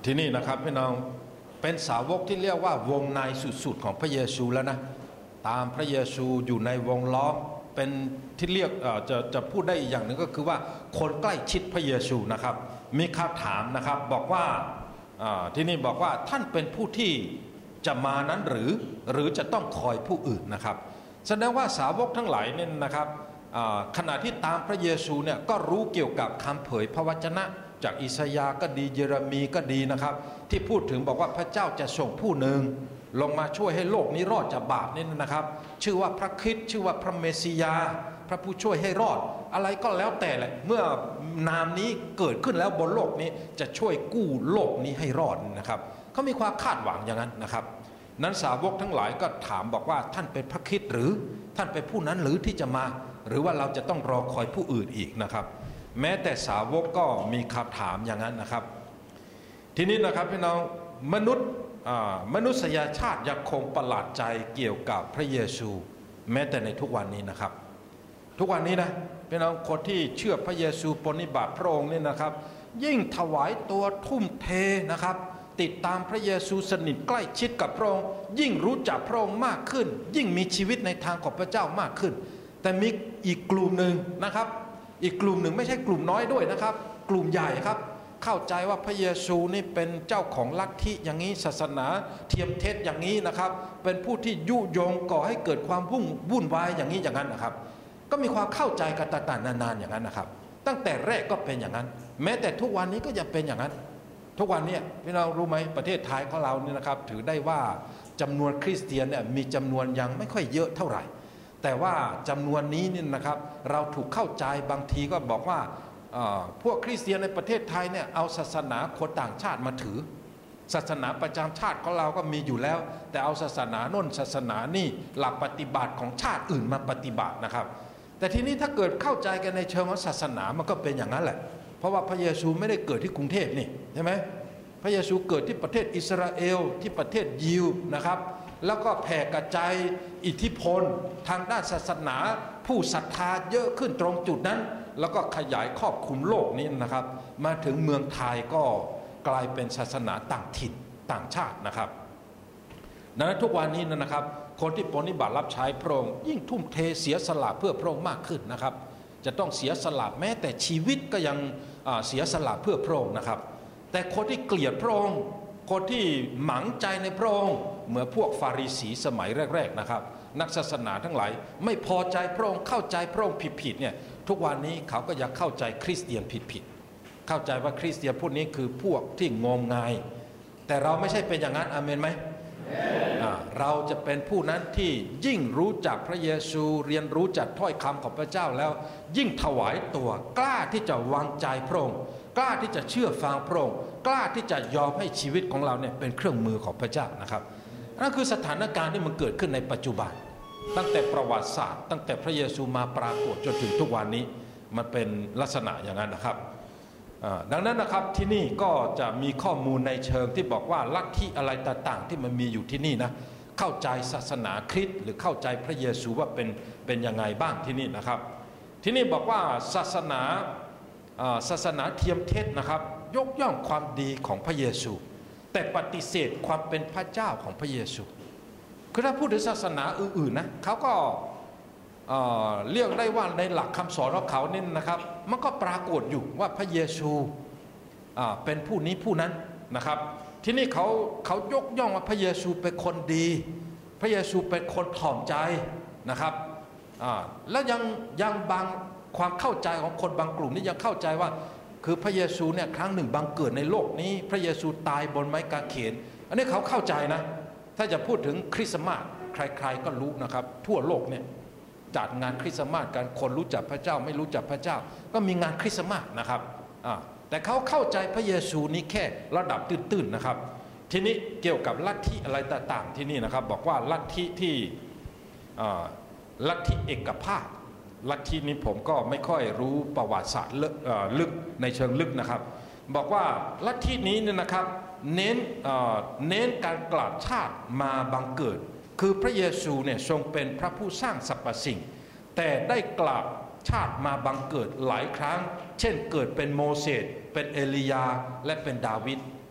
ที่นี่นะครับพี่น้องเป็นสาวกที่เรียกว่าวงในสุดๆของพระเยซูแล้วนะตามพระเยซูอยู่ในวงล้อมเป็นที่เรียกจะพูดได้อีกอย่างหนึ่งก็คือว่าคนใกล้ชิดพระเยซูนะครับมีคำถามนะครับบอกว่าที่นี่บอกว่าท่านเป็นผู้ที่จะมานั้นหรือจะต้องคอยผู้อื่นนะครับแสดงว่าสาวกทั้งหลายเนี่ยนะครับขณะที่ตามพระเยซูเนี่ยก็รู้เกี่ยวกับคำเผยพระวจนะจากอิสยาห์ก็ดีเยเรมีก็ดีนะครับที่พูดถึงบอกว่าพระเจ้าจะส่งผู้หนึ่งลงมาช่วยให้โลกนี้รอดจากบาปนี่นะครับชื่อว่าพระคริสต์ชื่อว่าพระเมสสิยาพระผู้ช่วยให้รอดอะไรก็แล้วแต่แหละเมื่อนามนี้เกิดขึ้นแล้วบนโลกนี้จะช่วยกู้โลกนี้ให้รอดนะครับเขามีความคาดหวังอย่างนั้นนะครับนั้นสาวกทั้งหลายก็ถามบอกว่าท่านเป็นพระคริสต์หรือท่านเป็นผู้นั้นหรือที่จะมาหรือว่าเราจะต้องรอคอยผู้อื่นอีกนะครับแม้แต่สาวกก็มีคำถามอย่างนั้นนะครับทีนี้นะครับพี่น้องมนุษยชาติยังคงประหลาดใจเกี่ยวกับพระเยซูแม้แต่ในทุกวันนี้นะครับทุกวันนี้นะพี่น้องคนที่เชื่อพระเยซูปฏิบัติพระองค์นี่นะครับยิ่งถวายตัวทุ่มเทนะครับติดตามพระเยซูสนิทใกล้ชิดกับพระองค์ยิ่งรู้จักพระองค์มากขึ้นยิ่งมีชีวิตในทางของพระเจ้ามากขึ้นแต่มีอีกกลุ่มหนึ่งนะครับอีกกลุ่มหนึ่งไม่ใช่กลุ่มน้อยด้วยนะครับกลุ่มใหญ่ครับเข้าใจว่าพระเยซูนี่เป็นเจ้าของลัทธิอย่างนี้ศาสนาเทียมเท็จอย่างนี้นะครับเป็นผู้ที่ยุยงก่อให้เกิดความวุ่นวายอย่างนี้อย่างนั้นนะครับก็มีความเข้าใจกันต่างๆนานๆอย่างนั้นนะครับตั้งแต่แรกก็เป็นอย่างนั้นแม้แต่ทุกวันนี้ก็ยังเป็นอย่างนั้นทุกวันนี้พี่น้องรู้ไหมประเทศไทยของเราเนี่ยนะครับถือได้ว่าจำนวนคริสเตียนเนี่ยมีจำนวนยังไม่ค่อยเยอะเท่าไหร่แต่ว่าจำนวนนี้นี่นะครับเราถูกเข้าใจบางทีก็บอกว่าพวกคริสเตียนในประเทศไทยเนี่ยเอาศาสนาคนต่างชาติมาถือศาสนาประจำชาติของเราก็มีอยู่แล้วแต่เอาศาสนาโน่นศาสนานี่หลักปฏิบัติของชาติอื่นมาปฏิบัตินะครับแต่ทีนี้ถ้าเกิดเข้าใจกันในเชิงของศาสนามันก็เป็นอย่างนั้นแหละเพราะว่าพระเยซูไม่ได้เกิดที่กรุงเทพนี่ใช่ไหมพระเยซูเกิดที่ประเทศอิสราเอลที่ประเทศยิวนะครับแล้วก็แผ่กระจายอิทธิพลทางด้านศาสนาผู้ศรัทธาเยอะขึ้นตรงจุดนั้นแล้วก็ขยายครอบคลุมโลกนี้นะครับมาถึงเมืองไทยก็กลายเป็นศาสนาต่างถิ่นต่างชาตินะครับดังนั้นทุกวันนี้นะครับคนที่ปฏิบัติรับใช้พระองค์ยิ่งทุ่มเทเสียสละเพื่อพระองค์มากขึ้นนะครับจะต้องเสียสละแม้แต่ชีวิตก็ยังเสียสละเพื่อพระองค์นะครับแต่คนที่เกลียดพระองค์คนที่หมั่งใจในพระองค์เหมือนพวกฟาริสีสมัยแรกๆนะครับนักศาสนาทั้งหลายไม่พอใจพระองค์เข้าใจพระองค์ผิดๆเนี่ยทุกวันนี้เขาก็ยังเข้าใจคริสเตียนผิดๆเข้าใจว่าคริสเตียนพวกนี้คือพวกที่งมงายแต่เราไม่ใช่เป็นอย่างนั้นอาเมนไหมเราจะเป็นผู้นั้นที่ยิ่งรู้จักพระเยซูเรียนรู้จักถ้อยคำของพระเจ้าแล้วยิ่งถวายตัวกล้าที่จะวางใจพระองค์กล้าที่จะเชื่อฟังพระองค์กล้าที่จะยอมให้ชีวิตของเราเนี่ยเป็นเครื่องมือของพระเจ้านะครับนั่นคือสถานการณ์ที่มันเกิดขึ้นในปัจจุบันตั้งแต่ประวัติศาสตร์ตั้งแต่พระเยซูมาปรากฏจนถึงทุกวันนี้มันเป็นลักษณะอย่างนั้นนะครับดังนั้นนะครับที่นี่ก็จะมีข้อมูลในเชิงที่บอกว่าลัทธิอะไรต่างๆที่มันมีอยู่ที่นี่นะเข้าใจศาสนาคริสต์หรือเข้าใจพระเยซูว่าเป็นยังไงบ้างที่นี่นะครับที่นี่บอกว่าศาสนาเทียมเท็จนะครับยกย่องความดีของพระเยซูแต่ปฏิเสธความเป็นพระเจ้าของพระเยซูคือถ้าพูดถึงศาสนาอื่นๆนะเขาก็เรียกได้ว่าในหลักคำสอนของเขาเนี่ยนะครับมันก็ปรากฏอยู่ว่าพระเยซูเป็นผู้นี้ผู้นั้นนะครับที่นี่เขายกย่องว่าพระเยซูเป็นคนดีพระเยซูเป็นคนถ่อมใจนะครับแล้วยังบางความเข้าใจของคนบางกลุ่มนี่ยังเข้าใจว่าคือพระเยซูเนี่ยครั้งหนึ่งบังเกิดในโลกนี้พระเยซูตายบนไม้กางเขนอันนี้เขาเข้าใจนะถ้าจะพูดถึงคริสต์มาสใครๆก็รู้นะครับทั่วโลกเนี่ยจัดงานคริสต์มาสกันคนรู้จักพระเจ้าไม่รู้จักพระเจ้าก็มีงานคริสต์มาสนะครับแต่เขาเข้าใจพระเยซูนี้แค่ระดับตื้นๆนะครับทีนี้เกี่ยวกับลัทธิอะไรต่างๆที่นี่นะครับบอกว่าลัทธิที่ลัทธิเอกภาพลัทธินี้ผมก็ไม่ค่อยรู้ประวัติศาสตร์ลึกในเชิงลึกนะครับบอกว่าลัทธินี้เนี่ยนะครับเน้นการกราบชาติมาบังเกิดคือพระเยซูเนี่ยทรงเป็นพระผู้สร้างสรรพสิ่งแต่ได้กราบชาติมาบังเกิดหลายครั้งเช่นเกิดเป็นโมเสสเป็นเอลียาและเป็นดาวิด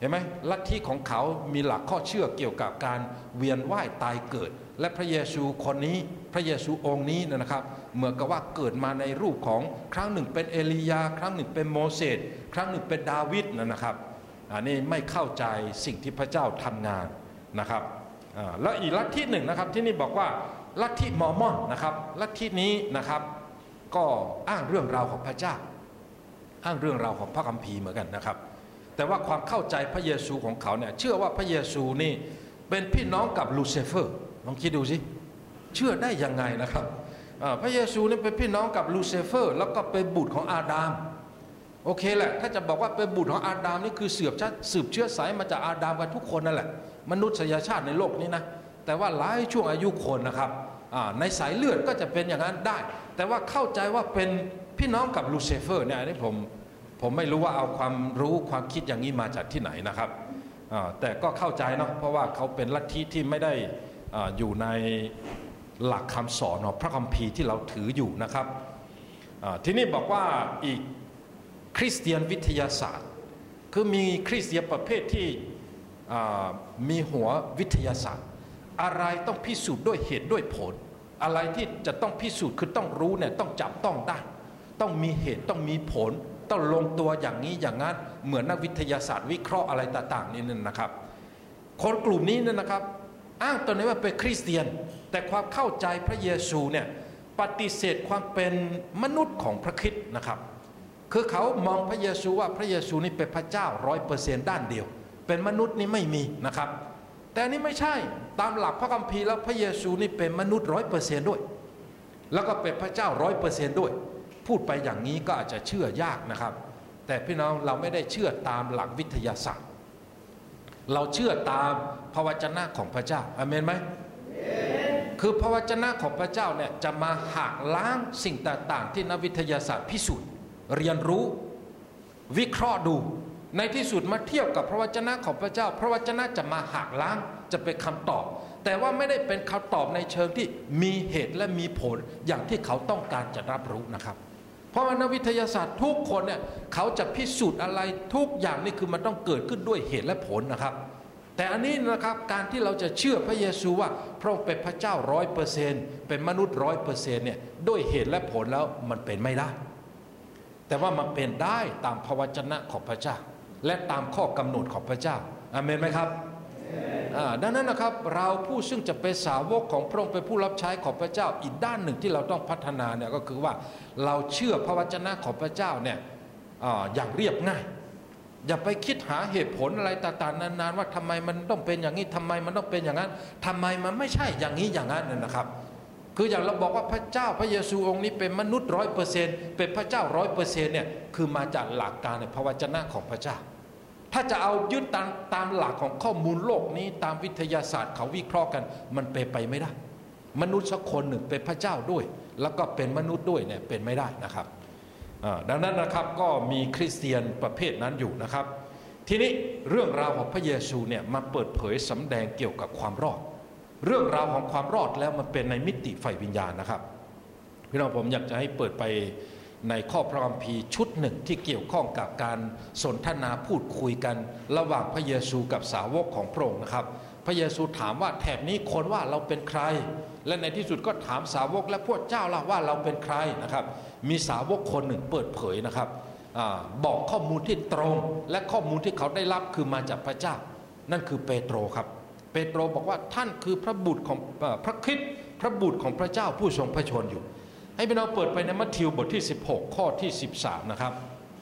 เห็นไหมลัทธิของเขามีหลักข้อเชื่อเกี่ยวกับการเวียนว่ายตายเกิดและพระเยซูคนนี้พระเยซูองค์นี้นะครับเหมือนกับว่าเกิดมาในรูปของครั้งหนึ่งเป็นเอลียาครั้งหนึ่งเป็นโมเสสครั้งหนึ่งเป็นดาวิดนะครับอันนี้ไม่เข้าใจสิ่งที่พระเจ้าทำงานนะครับแล้วอีกลัทธิหนึ่งนะครับที่นี่บอกว่าลัทธิมอร์มอนนะครับลัทธินี้นะครับก็อ้างเรื่องราวของพระเจ้าอ้างเรื่องราวของพระคัมภีร์เหมือนกันนะครับแต่ว่าความเข้าใจพระเยซูของเขาเนี่ยเชื่อว่าพระเยซูนี่เป็นพี่น้องกับลูซิเฟอร์ลองคิดดูสิเชื่อได้ยังไงนะครับพระเยซูนี่เป็นพี่น้องกับลูซิเฟอร์แล้วก็เป็นบุตรของอาดัมโอเคแหละถ้าจะบอกว่าเป็นบุตรของอาดัมนี่คือสืบเชื้อสายมาจากอาดัมกันทุกคนนั่นแหละมนุษยชาติในโลกนี้นะแต่ว่าหลายช่วงอายุคนนะครับในสายเลือดก็จะเป็นอย่างนั้นได้แต่ว่าเข้าใจว่าเป็นพี่น้องกับลูซิเฟอร์เนี่ยนี่ผมไม่รู้ว่าเอาความรู้ความคิดอย่างนี้มาจากที่ไหนนะครับแต่ก็เข้าใจเนาะเพราะว่าเขาเป็นลัทธิที่ไม่ได้อยู่ในหลักคำสอนของพระคัมภีร์ที่เราถืออยู่นะครับที่นี่บอกว่าอีกคริสเตียนวิทยาศาสตร์คือมีคริสเตียนประเภทที่มีหัววิทยาศาสตร์อะไรต้องพิสูจน์ด้วยเหตุด้วยผลอะไรที่จะต้องพิสูจน์คือต้องรู้เนี่ยต้องจับต้องได้ต้องมีเหตุต้องมีผลต้องลงตัวอย่างนี้อย่างนั้นเหมือนนักวิทยาศาสตร์วิเคราะห์อะไรต่างๆนี่นะครับคนกลุ่มนี้เนี่ยนะครับอ้างตนนี้ว่าเป็นคริสเตียนแต่ความเข้าใจพระเยซูเนี่ยปฏิเสธความเป็นมนุษย์ของพระคริสต์นะครับคือเขามองพระเยซูว่าพระเยซูนี่เป็นพระเจ้า100%ด้านเดียวเป็นมนุษย์นี่ไม่มีนะครับแต่นี่ไม่ใช่ตามหลักพระคัมภีร์แล้วพระเยซูนี่เป็นมนุษย์100%ด้วยแล้วก็เป็นพระเจ้า100%ด้วยพูดไปอย่างนี้ก็อาจจะเชื่อยากนะครับแต่พี่น้องเราไม่ได้เชื่อตามหลักวิทยาศาสตร์เราเชื่อตามพระวจนะของพระเจ้าอาเมนไหมคือพระวจนะของพระเจ้าเนี่ยจะมาหักล้างสิ่งต่างๆที่นักวิทยาศาสตร์พิสูจน์เรียนรู้วิเคราะห์ดูในที่สุดมาเทียบกับพระวจนะของพระเจ้าพระวจนะจะมาหักล้างจะเป็นคำตอบแต่ว่าไม่ได้เป็นคำตอบในเชิงที่มีเหตุและมีผลอย่างที่เขาต้องการจะรับรู้นะครับเพราะว่านักวิทยาศาสตร์ทุกคนเนี่ยเขาจะพิสูจน์อะไรทุกอย่างนี่คือมันต้องเกิดขึ้นด้วยเหตุและผลนะครับแต่อันนี้นะครับการที่เราจะเชื่อพระเยซูว่าพระองค์เป็นพระเจ้า100%เป็นมนุษย์100%เนี่ยด้วยเหตุและผลแล้วมันเป็นไม่ได้แต่ว่ามันเป็นได้ตามพระวจนะของพระเจ้าและตามข้อกำหนดของพระเจ้าอาเมนไหมครับดังนั้นนะครับเราผู้ซึ่งจะเป็นสาวกของพระองค์เป็นผู้รับใช้ของพระเจ้าอีกด้านหนึ่งที่เราต้องพัฒนาเนี่ยก็คือว่าเราเชื่อพระวจนะของพระเจ้าเนี่ยอย่างเรียบง่ายอย่าไปคิดหาเหตุผลอะไรต่างๆนานๆว่าทำไมมันต้องเป็นอย่างนี้ทำไมมันต้องเป็นอย่างนั้นทำไมมันไม่ใช่อย่างนี้อย่างนั้นนะครับคืออย่างเราบอกว่าพระเจ้าพระเยซูองค์นี้เป็นมนุษย์100%เป็นพระเจ้า100%เนี่ยคือมาจากหลักการในพระวจนะของพระเจ้าถ้าจะเอายึดตามหลักของข้อมูลโลกนี้ตามวิทยาศาสตร์เขาวิเคราะห์กันมันเป็นไปไม่ได้มนุษย์สักคนหนึ่งเป็นพระเจ้าด้วยแล้วก็เป็นมนุษย์ด้วยเนี่ยเป็นไม่ได้นะครับดังนั้นนะครับก็มีคริสเตียนประเภทนั้นอยู่นะครับทีนี้เรื่องราวของพระเยซูเนี่ยมาเปิดเผยสำแดงเกี่ยวกับความรอดเรื่องราวของความรอดแล้วมันเป็นในมิติฝ่ายวิญญาณนะครับพี่น้องผมอยากจะให้เปิดไปในข้อพระคัมภีร์ชุดหนึ่งที่เกี่ยวข้องกับการสนทนาพูดคุยกันระหว่างพระเยซูกับสาวกของพระองค์นะครับพระเยซูถามว่าแถบนี้คนว่าเราเป็นใครและในที่สุดก็ถามสาวกและพวกเจ้าล่ะว่าเราเป็นใครนะครับมีสาวกคนหนึ่งเปิดเผยนะครับบอกข้อมูลที่ตรงและข้อมูลที่เขาได้รับคือมาจากพระเจ้านั่นคือเปโตรครับเปโตรบอกว่าท่านคือพระบุตรของพระคริสต์พระบุตรของพระเจ้าผู้ทรงพระชนอยู่ให้พี่น้องเปิดไปในมัทธิวบทที่16ข้อที่13นะครับ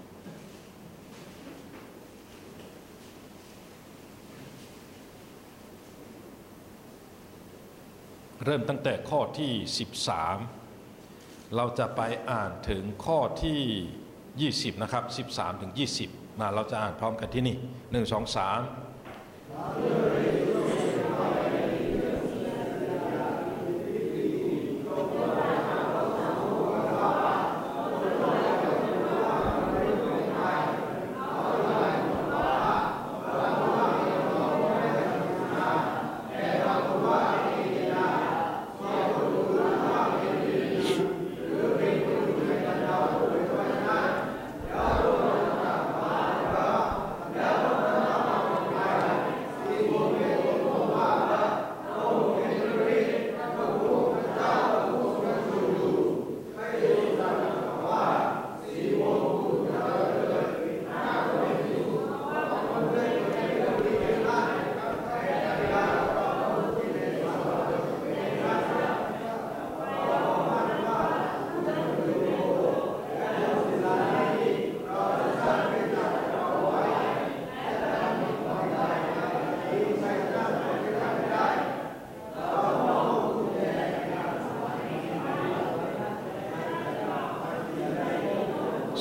เริ่มตั้งแต่ข้อที่13เราจะไปอ่านถึงข้อที่20นะครับ13ถึง20เราจะอ่านพร้อมกันที่นี่1 2 3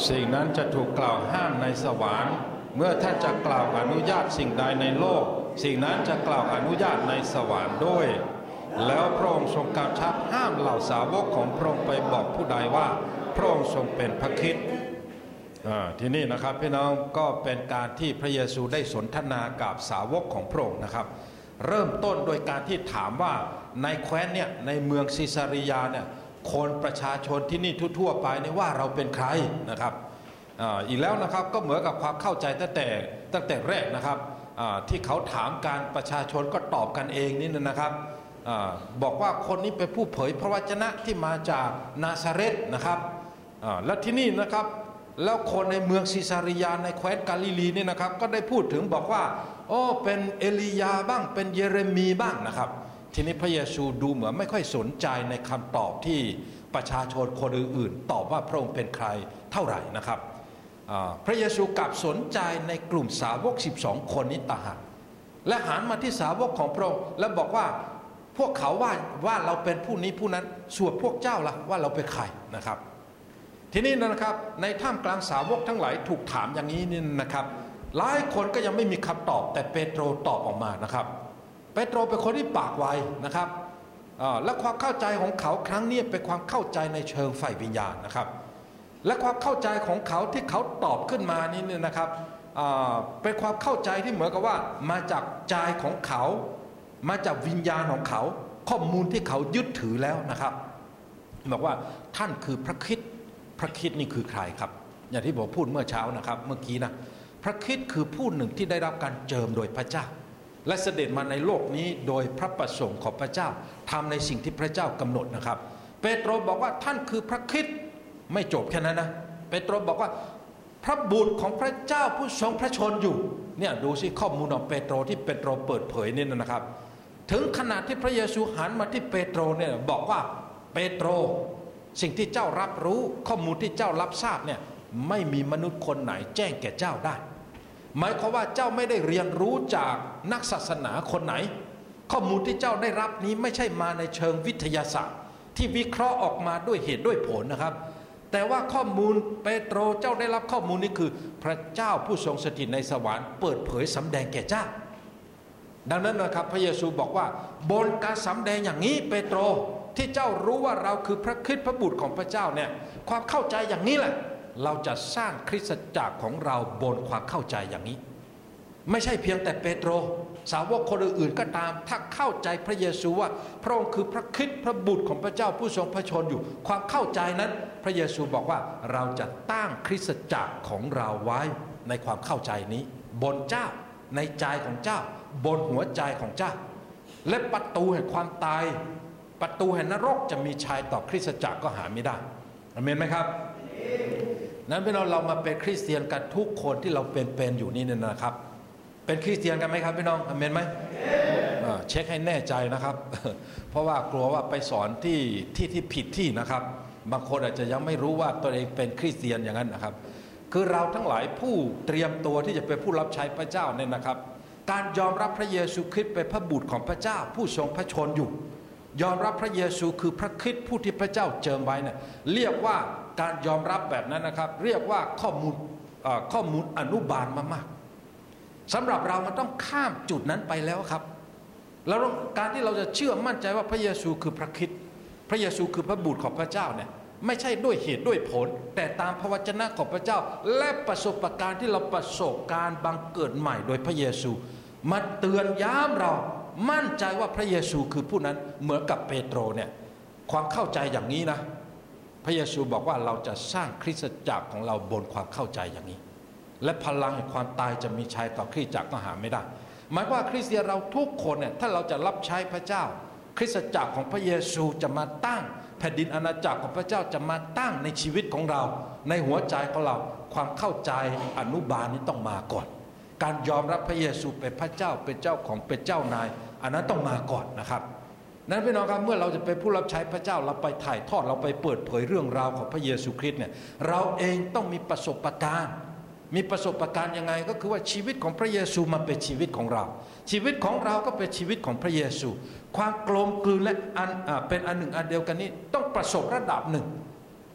สิ่งนั้นจะถูกกล่าวห้ามในสวรรค์เมื่อท่านจะกล่าวอนุญาตสิ่งใดในโลกสิ่งนั้นจะกล่าวอนุญาตในสวรรค์ด้วยแล้วพระองค์ทรงกำชับห้ามเหล่าสาวกของพระองค์ไปบอกผู้ใดว่าพระองค์ทรงเป็นพระคริสต์ทีนี้นะครับพี่น้องก็เป็นการที่พระเยซูได้สนทนากับสาวกของพระองค์นะครับเริ่มต้นโดยการที่ถามว่าในแคว้นเนี่ยในเมืองซิซาริยาเนี่ยคนประชาชนที่นี่ทั่วๆไปเนี่ยว่าเราเป็นใครนะครับอีกแล้วนะครับก็เหมือนกับความเข้าใจตั้งแต่แรกนะครับที่เขาถามการประชาชนก็ตอบกันเองนี่นะครับบอกว่าคนนี้เป็นผู้เผยพระวจนะที่มาจากนาซาเรตนะครับและที่นี่นะครับแล้วคนในเมืองซิซาริยาในแคว้นกาลิลีนี่นะครับก็ได้พูดถึงบอกว่าโอ้เป็นเอลียาบ้างเป็นเยเรมีบ้างนะครับทีนี้พระเยซูดูเหมือนไม่ค่อยสนใจในคำตอบที่ประชาชนคนอื่นๆตอบว่าพระองค์เป็นใครเท่าไหร่นะครับพระเยซูกลับสนใจในกลุ่มสาวก12คนนี้ต่างหากและหันมาที่สาวกของพระองค์และบอกว่าพวกเขาว่าเราเป็นผู้นี้ผู้นั้นส่วนพวกเจ้าล่ะว่าเราเป็นใครนะครับทีนี้นะครับในท่ามกลางสาวกทั้งหลายถูกถามอย่างนี้นี่นะครับหลายคนก็ยังไม่มีคำตอบแต่เปโตรตอบออกมานะครับเปโตรเป็นคนที่ปากไวนะครับและความเข้าใจของเขาครั้งนี้เป็นความเข้าใจในเชิงฝ่ายวิญญาณนะครับและความเข้าใจของเขาที่เขาตอบขึ้นมานี่นะครับเป็นความเข้าใจที่เหมือนกับว่ามาจากใจของเขามาจากวิญญาณของเขาข้อมูลที่เขายึดถือแล้วนะครับบอกว่าท่านคือพระคริสต์พระคริสต์นี่คือใครครับอย่างที่ผมพูดเมื่อเช้านะครับเมื่อกี้นะพระคริสต์คือผู้หนึ่งที่ได้รับการเจิมโดยพระเจ้าและเสด็จมาในโลกนี้โดยพระประสงค์ของพระเจ้าทำในสิ่งที่พระเจ้ากำหนดนะครับเปโตรบอกว่าท่านคือพระคริสต์ไม่จบแค่นั้นนะเปโตรบอกว่าพระบุตรของพระเจ้าผู้ทรงพระชนอยู่เนี่ยดูสิข้อมูลของเปโตรที่เปโตรเปิดเผยนี่นะครับถึงขนาดที่พระเยซูหันมาที่เปโตรเนี่ยบอกว่าเปโตรสิ่งที่เจ้ารับรู้ข้อมูลที่เจ้ารับทราบเนี่ยไม่มีมนุษย์คนไหนแจ้งแก่เจ้าได้หมายความว่าเจ้าไม่ได้เรียนรู้จากนักศาสนาคนไหนข้อมูลที่เจ้าได้รับนี้ไม่ใช่มาในเชิงวิทยาศาสตร์ที่วิเคราะห์ออกมาด้วยเหตุด้วยผลนะครับแต่ว่าข้อมูลเปโตรเจ้าได้รับข้อมูลนี้คือพระเจ้าผู้ทรงสถิตในสวรรค์เปิดเผยสำแดงแก่เจ้าดังนั้นนะครับพระเยซูบอกว่าบนการสำแดงอย่างนี้เปโตรที่เจ้ารู้ว่าเราคือพระคริสต์พระบุตรของพระเจ้าเนี่ยความเข้าใจอย่างนี้แหละเราจะสร้างคริสตจักรของเราบนความเข้าใจอย่างนี้ไม่ใช่เพียงแต่เปโตรสาวกคนอื่นๆก็ตามถ้าเข้าใจพระเยซูว่าพระองค์คือพระคริสต์พระบุตรของพระเจ้าผู้ทรงพระชนอยู่ความเข้าใจนั้นพระเยซูบอกว่าเราจะตั้งคริสตจักรของเราไว้ในความเข้าใจนี้บนเจ้าในใจของเจ้าบนหัวใจของเจ้าและประตูแห่งความตายประตูแห่งนรกจะมีชัยต่อคริสตจักรก็หาไม่ได้อาเมนไหมครับนั้นพี่น้องเรามาเป็นคริสเตียนกันทุกคนที่เราเป็นอยู่นี่นะครับเป็นคริสเตียนกันไหมครับพี่น้องอาเมนไหมเช็คให้แน่ใจนะครับเพราะว่ากลัวว่าไปสอนที่ผิดที่นะครับบางคนอาจจะยังไม่รู้ว่าตัวเองเป็นคริสเตียนอย่างนั้นนะครับคือเราทั้งหลายผู้เตรียมตัวที่จะเป็นผู้รับใช้พระเจ้าเนี่ยนะครับการยอมรับพระเยซูคริสต์เป็นพระบุตรของพระเจ้าผู้ทรงพระชนอยู่ยอมรับพระเยซูคือพระคริสต์ผู้ที่พระเจ้าเจิมไว้เนี่ยเรียกว่าการยอมรับแบบนั้นนะครับเรียกว่าข้อมูลอนุบาลมากๆสำหรับเรามันต้องข้ามจุดนั้นไปแล้วครับแล้วการที่เราจะเชื่อมั่นใจว่าพระเยซูคือพระคริสต์พระเยซูคือพระบุตรของพระเจ้าเนี่ยไม่ใช่ด้วยเหตุด้วยผลแต่ตามพระวจนะของพระเจ้าและประสบการณ์ที่เราประสบการณ์บังเกิดใหม่โดยพระเยซูมาเตือนย้ำเรามั่นใจว่าพระเยซูคือผู้นั้นเหมือนกับเปโตรเนี่ยความเข้าใจอย่างนี้นะพระเยซูบอกว่าเราจะสร้างคริสตจักรของเราบนความเข้าใจอย่างนี้และพลังแห่งความตายจะมีชัยต่อคริสตจักรก็หาไม่ได้หมายว่าคริสเตียนเราทุกคนเนี่ยถ้าเราจะรับใช้พระเจ้าคริสตจักรของพระเยซูจะมาตั้งแผ่นดินอาณาจักรของพระเจ้าจะมาตั้งในชีวิตของเราในหัวใจของเราความเข้าใจอนุบาลนี้ต้องมาก่อนการยอมรับพระเยซูเป็นพระเจ้าเป็นเจ้าของเป็นเจ้านายอันนั้นต้องมาก่อนนะครับนั้นพี่น้องครับเมื่อเราจะเป็นผู้รับใช้พระเจ้าเราไปถ่ายทอดเราไปเปิดเผยเรื่องราวของพระเยซูคริสต์เนี่ยเราเองต้องมีประสบการณ์ยังไงก็คือว่าชีวิตของพระเยซูมาเป็นชีวิตของเราชีวิตของเราก็เป็นชีวิตของพระเยซูความกลมกลืนและเป็นอันหนึ่งอันเดียวกันนี้ต้องประสบระดับหนึ่ง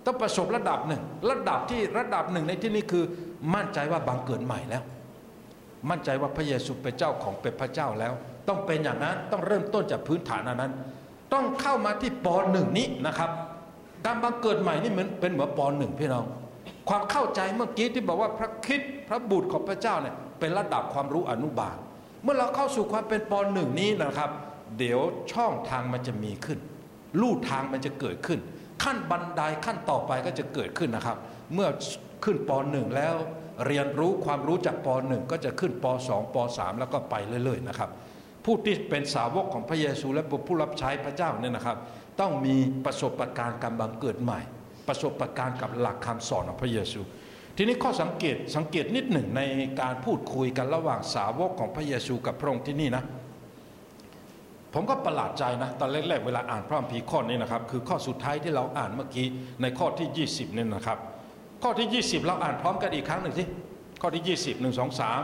ต้องประสบระดับหนึ่งระดับหนึ่งในที่นี้คือมั่นใจว่าบังเกิดใหม่แล้วมั่นใจว่าพระเยซูเป็นเจ้าของเป็นพระเจ้าแล้วต้องเป็นอย่างนั้นต้องเริ่มต้นจากพื้นฐานอันนั้นต้องเข้ามาที่ป.หนึ่งนี้นะครับการบังเกิดใหม่นี่เหมือนเป็นเหมือนป.หนึ่งพี่น้องความเข้าใจเมื่อกี้ที่บอกว่าพระคริสต์พระบุตรของพระเจ้าเนี่ยเป็นระดับความรู้อนุบาลเมื่อเราเข้าสู่ความเป็นป.หนึ่งนี้นะครับเดี๋ยวช่องทางมันจะมีขึ้นลู่ทางมันจะเกิดขึ้นขั้นบันไดขั้นต่อไปก็จะเกิดขึ้นนะครับเมื่อขึ้นป.หนึ่งแล้วเรียนรู้ความรู้จากป.หนึ่งก็จะขึ้นป.สองป.สามแล้วก็ไปเรื่อยๆนะครับผู้ที่เป็นสาวกของพระเยซูและผู้รับใช้พระเจ้าเนี่ยนะครับต้องมีประสบการณ์การบังเกิดใหม่ประสบการณ์กับหลักคำสอนของพระเยซูทีนี้ข้อสังเกตนิดหนึ่งในการพูดคุยกันระหว่างสาวกของพระเยซูกับพระองค์ที่นี่นะผมก็ประหลาดใจนะตอนแรกๆเวลาอ่านพระคัมภีร์ข้อนี้นะครับคือข้อสุดท้ายที่เราอ่านเมื่อกี้ในข้อที่20นี่นะครับข้อที่20เราอ่านพร้อมกันอีกครั้งหนึ่งสิข้อที่20 1 2 3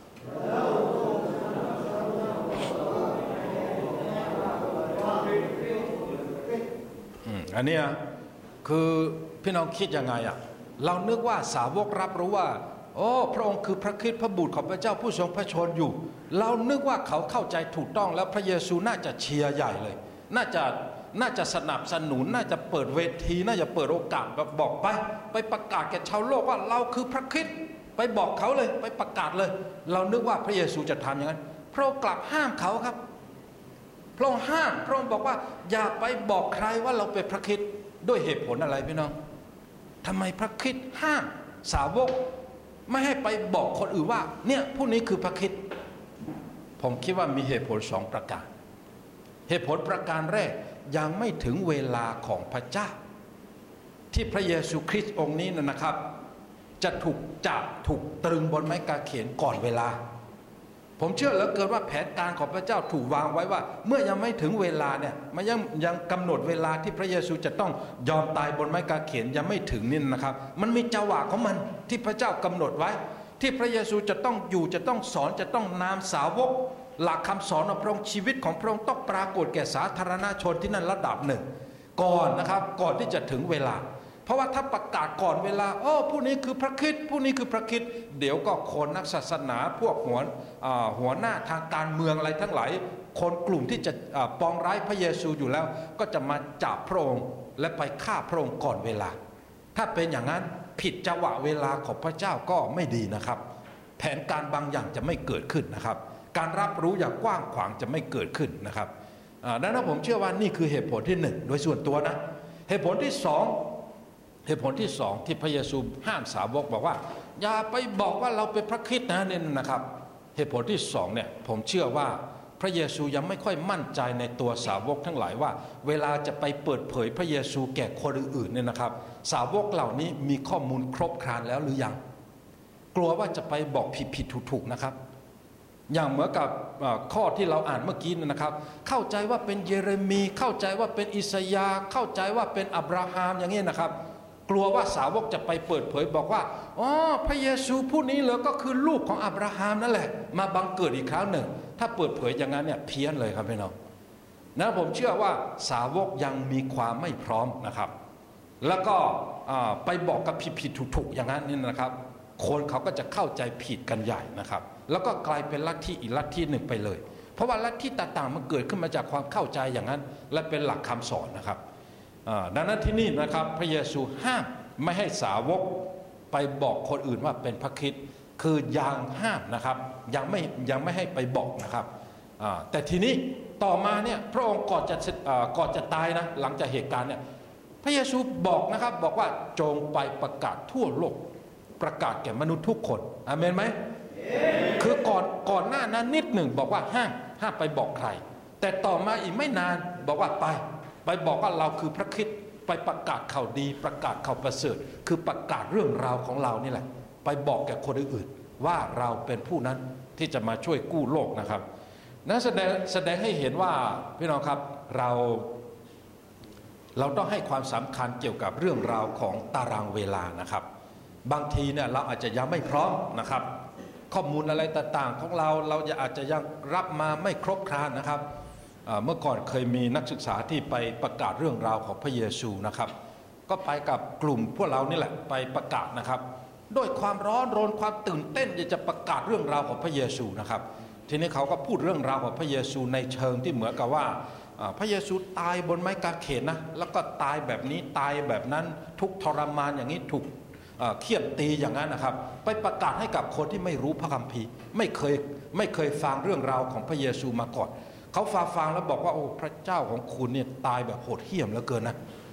อันนี้คือพี่น้องคิดยังไงอ่ะเรานึกว่าสาวกรับรู้ว่าโอ้พระองค์คือพระคริสต์พระบุตรของพระเจ้าผู้ทรงพระชนอยู่เรานึกว่าเขาเข้าใจถูกต้องแล้วพระเยซูน่าจะเชียร์ใหญ่เลยน่าจะสนับสนุนน่าจะเปิดเวทีน่าจะเปิดโอกาสบอกไปประกาศแก่ชาวโลกว่าเราคือพระคริสต์ไปบอกเขาเลยไปประกาศเลยเรานึกว่าพระเยซูจะทำอย่างนั้นพระองค์กลับห้ามเขาครับพระองค์ห้ามพระองค์บอกว่าอย่าไปบอกใครว่าเราเป็นพระคริสต์ด้วยเหตุผลอะไรพี่น้องทำไมพระคริสต์ห้ามสาวกไม่ให้ไปบอกคนอื่นว่าเนี่ยผู้นี้คือพระคริสต์ผมคิดว่ามีเหตุผล2ประการเหตุผลประการแรกยังไม่ถึงเวลาของพระเจ้าที่พระเยซูคริสต์องค์นี้นะครับจะถูกจับถูกตรึงบนไม้กางเขนก่อนเวลาผมเชื่อเหลือเกินว่าแผนการของพระเจ้าถูกวางไว้ว่าเมื่อยังไม่ถึงเวลาเนี่ยมันยังกำหนดเวลาที่พระเยซูจะต้องยอมตายบนไม้กางเขนยังไม่ถึงนี่นะครับมันมีจังหวะของมันที่พระเจ้ากำหนดไว้ที่พระเยซูจะต้องอยู่จะต้องสอนจะต้องนำสาวกหลักคำสอนของพระองค์ชีวิตของพระองค์ต้องปรากฏแก่สาธารณชนที่นั่นระดับหนึ่งก่อนนะครับก่อนที่จะถึงเวลาเพราะว่าถ้าประกาศก่อนเวลาผู้นี้คือพระคริสต์ผู้นี้คือพระคริสต์เดี๋ยวก็คนนักศาสนาพวกหัวหน้าทางการเมืองอะไรทั้งหลายคนกลุ่มที่จะปองร้ายพระเยซูอยู่แล้วก็จะมาจับพระองค์และไปฆ่าพระองค์ก่อนเวลาถ้าเป็นอย่างนั้นผิดจังหวะเวลาของพระเจ้าก็ไม่ดีนะครับแผนการบางอย่างจะไม่เกิดขึ้นนะครับการรับรู้อย่างกว้างขวางจะไม่เกิดขึ้นนะครับดังนั้นผมเชื่อว่านี่คือเหตุผลที่1โดยส่วนตัวนะเหตุผลที่2ที่พระเยซูห้ามสาวกบอกว่าอย่าไปบอกว่าเราเป็นพระคริสต์นะเนี่ยนะครับเหตุผลที่2เนี่ยผมเชื่อว่าพระเยซูยังไม่ค่อยมั่นใจในตัวสาวกทั้งหลายว่าเวลาจะไปเปิดเผยพระเยซูแก่คนอื่นๆเนี่ยนะครับสาวกเหล่านี้มีข้อมูลครบครันแล้วหรือยังกลัวว่าจะไปบอกผิดถูกๆนะครับอย่างเหมือนกับข้อที่เราอ่านเมื่อกี้นะครับเข้าใจว่าเป็นเยเรมีเข้าใจว่าเป็นอิสยาห์เข้าใจว่าเป็นอับราฮัมอย่างนี้นะครับกลัวว่าสาวกจะไปเปิดเผยบอกว่าพระเยซูผู้นี้เลยก็คือลูกของอับราฮัมนั่นแหละมาบังเกิดอีกครั้งหนึ่งถ้าเปิดเผยอย่างนั้นเนี่ยเพี้ยนเลยครับพี่น้องนะผมเชื่อว่าสาวกยังมีความไม่พร้อมนะครับแล้วก็ไปบอกกับผิดถูกอย่างนั้นนี่นะครับคนเขาก็จะเข้าใจผิดกันใหญ่นะครับแล้วก็กลายเป็นลัทธิอีกลัทธิหนึ่งไปเลยเพราะว่าลัทธิต่างๆมันเกิดขึ้นมาจากความเข้าใจอย่างนั้นและเป็นหลักคำสอนนะครับดังนั้นที่นี่นะครับพระเยซูห้ามไม่ให้สาวกไปบอกคนอื่นว่าเป็นพระคริสต์คือยังห้ามนะครับยังไม่ให้ไปบอกนะครับแต่ทีนี้ต่อมาเนี่ยพระองค์ก่อนจะตายนะหลังจากเหตุการณ์เนี่ยพระเยซูบอกนะครับบอกว่าจงไปประกาศทั่วโลกประกาศแก่มนุษย์ทุกคนอาเมนไหมคือก่อนหน้านั้นนิดหนึ่งบอกว่าห้ามไปบอกใครแต่ต่อมาอีกไม่นานบอกว่าไปบอกว่าเราคือพระคริสต์ไปประกาศข่าวดีประกาศข่าวประเสริฐคือประกาศเรื่องราวของเรานี่แหละไปบอกแก่คนอื่นๆว่าเราเป็นผู้นั้นที่จะมาช่วยกู้โลกนะครับนั้นแสดงให้เห็นว่าพี่น้องครับเราต้องให้ความสำคัญเกี่ยวกับเรื่องราวของตารางเวลานะครับบางทีเนี่ยเราอาจจะยังไม่พร้อมนะครับข้อมูลอะไรต่างๆของเราอาจจะยังรับมาไม่ครบครันนะครับเมื่อก่อนเคยมีนักศึกษาที่ไปประกาศเรื่องราวของพระเยซูนะครับก็ไปกับกลุ่มพวกเรานี่แหละไปประกาศนะครับด้วยความร้อนรนความตื่นเต้นจะประกาศเรื่องราวของพระเยซูนะครับทีนี้เขาก็พูดเรื่องราวของพระเยซูในเชิงที่เหมือนกับว่าพระเยซูตายบนไม้กางเขนนะแล้วก็ตายแบบนี้ตายแบบนั้นทุกทรมานอย่างนี้ถูกเฆียดตีอย่างนั้นนะครับไปประกาศให้กับคนที่ไม่รู้พระคัมภีร์ไม่เคยฟังเรื่องราวของพระเยซูมาก่อนเขาฟังแล้วบอกว่าโอ้พระเจ้าของคุณเนี่ยตายแบบโหดเหี้ยมเหลือเกินนะ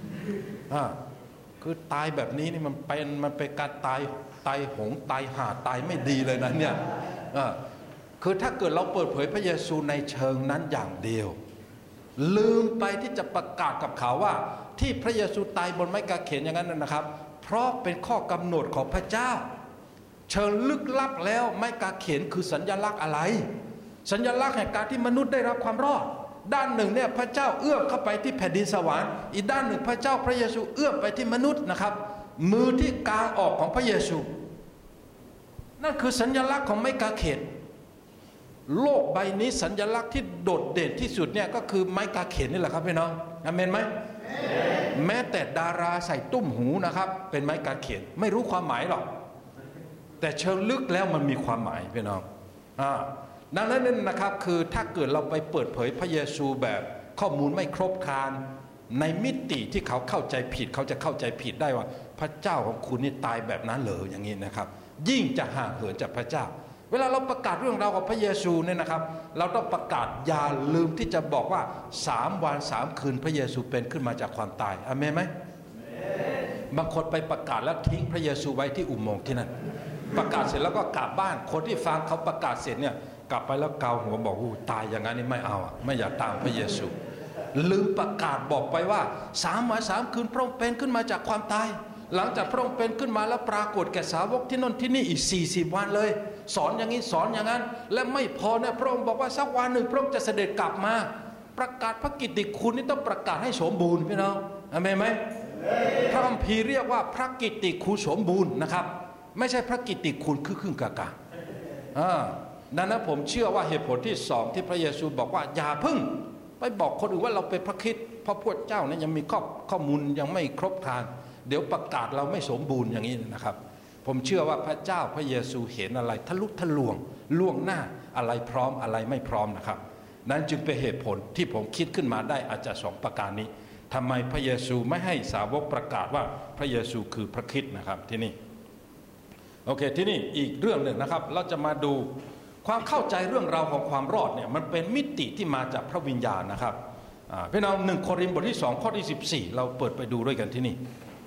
คือตายแบบนี้นี่มันเป็นการตายหงตายห่าตายไม่ดีเลยนะเนี่ยคือถ้าเกิดเราเปิดเผยพระเยซูในเชิงนั้นอย่างเดียวลืมไปที่จะประกาศกับเขาว่าที่พระเยซูตายบนไม้กางเขนอย่างนั้นนะครับเพราะเป็นข้อกำหนดของพระเจ้าเชิงลึกลับแล้วไม้กางเขนคือสัญลักษณ์อะไรสัญลักษณ์แห่งการที่มนุษย์ได้รับความรอดด้านหนึ่งเนี่ยพระเจ้าเอื้อมเข้าไปที่แผ่นดินสวรรค์อีกด้านหนึ่งพระเจ้าพระเยซูเอื้อมไปที่มนุษย์นะครับมือที่กางออกของพระเยซูนั่นคือสัญลักษณ์ของไม้กางเขนโลกใบนี้สัญลักษณ์ที่โดดเด่นที่สุดเนี่ยก็คือไม้กางเขนนี่แหละครับพี่น้องอาเมนไหมแม้แต่ดาราใส่ตุ้มหูนะครับเป็นไม้กางเขนไม่รู้ความหมายหรอกแต่เชิงลึกแล้วมันมีความหมายพี่น้องดังนั้นนะครับคือถ้าเกิดเราไปเปิดเผยพระเยซูแบบข้อมูลไม่ครบครันในมิติที่เขาเข้าใจผิดเขาจะเข้าใจผิดได้ว่าพระเจ้าของคุณนี่ตายแบบนั้นเหรออย่างนี้นะครับยิ่งจะห่างเหินจากพระเจ้าเวลาเราประกาศเรื่องราวของพระเยซูเนี่ยนะครับเราต้องประกาศอย่าลืมที่จะบอกว่า3 วัน 3 คืนพระเยซูเป็นขึ้นมาจากความตายอาเมนไหมบางคนไปประกาศแล้วทิ้งพระเยซูไว้ที่อุโมงค์ที่นั่นประกาศเสร็จแล้วก็กลับบ้านคนที่ฟังเขาประกาศเสร็จเนี่ยกลับไปแล้วเกาหัวบอกตายอย่างนั้นนี่ไม่เอาไม่อยากตามพระเยซูลืมประกาศบอกไปว่า3 วัน 3 คืนพระองค์เป็นขึ้นมาจากความตายหลังจากพระองค์เป็นขึ้นมาแล้วปรากฏแก่สาวกที่นั่นที่นี่อีก40 วันเลยสอนอย่างนี้สอนอย่างนั้นและไม่พอเนี่ยพระองค์บอกว่าสักวันหนึ่งพระองค์จะเสด็จกลับมาประกาศพระกิตติคุณนี่ต้องประกาศให้สมบูรณ์พี่น้องอาเมนไหมพระคัมภีร์เรียกว่าพระกิตติคุณสมบูรณ์นะครับไม่ใช่พระกิตติคุณครึ่งกลางดังนั้นผมเชื่อว่าเหตุผลที่2ที่พระเยซูบอกว่าอย่าพึ่งไปบอกคนอื่นว่าเราเป็นพระคริสต์เพราะพวกเจ้าเนี่ยยังมีข้อมูลยังไม่ครบครันเดี๋ยวประกาศเราไม่สมบูรณ์อย่างนี้นะครับผมเชื่อว่าพระเจ้าพระเยซูเห็นอะไรทะลุทะลวงล่วงหน้าอะไรพร้อมอะไรไม่พร้อมนะครับนั้นจึงเป็นเหตุผลที่ผมคิดขึ้นมาได้อาจจะ2 ประการนี้ทำไมพระเยซูไม่ให้สาวกประกาศว่าพระเยซูคือพระคริสต์นะครับที่นี่โอเคที่นี่อีกเรื่องหนึ่งนะครับเราจะมาดูความเข้าใจเรื่องราวของความรอดเนี่ยมันเป็นมิติที่มาจากพระวิญญาณนะครับพี่น้อง1 โครินธ์บทที่ 2 ข้อที่14เราเปิดไปดูด้วยกันที่นี่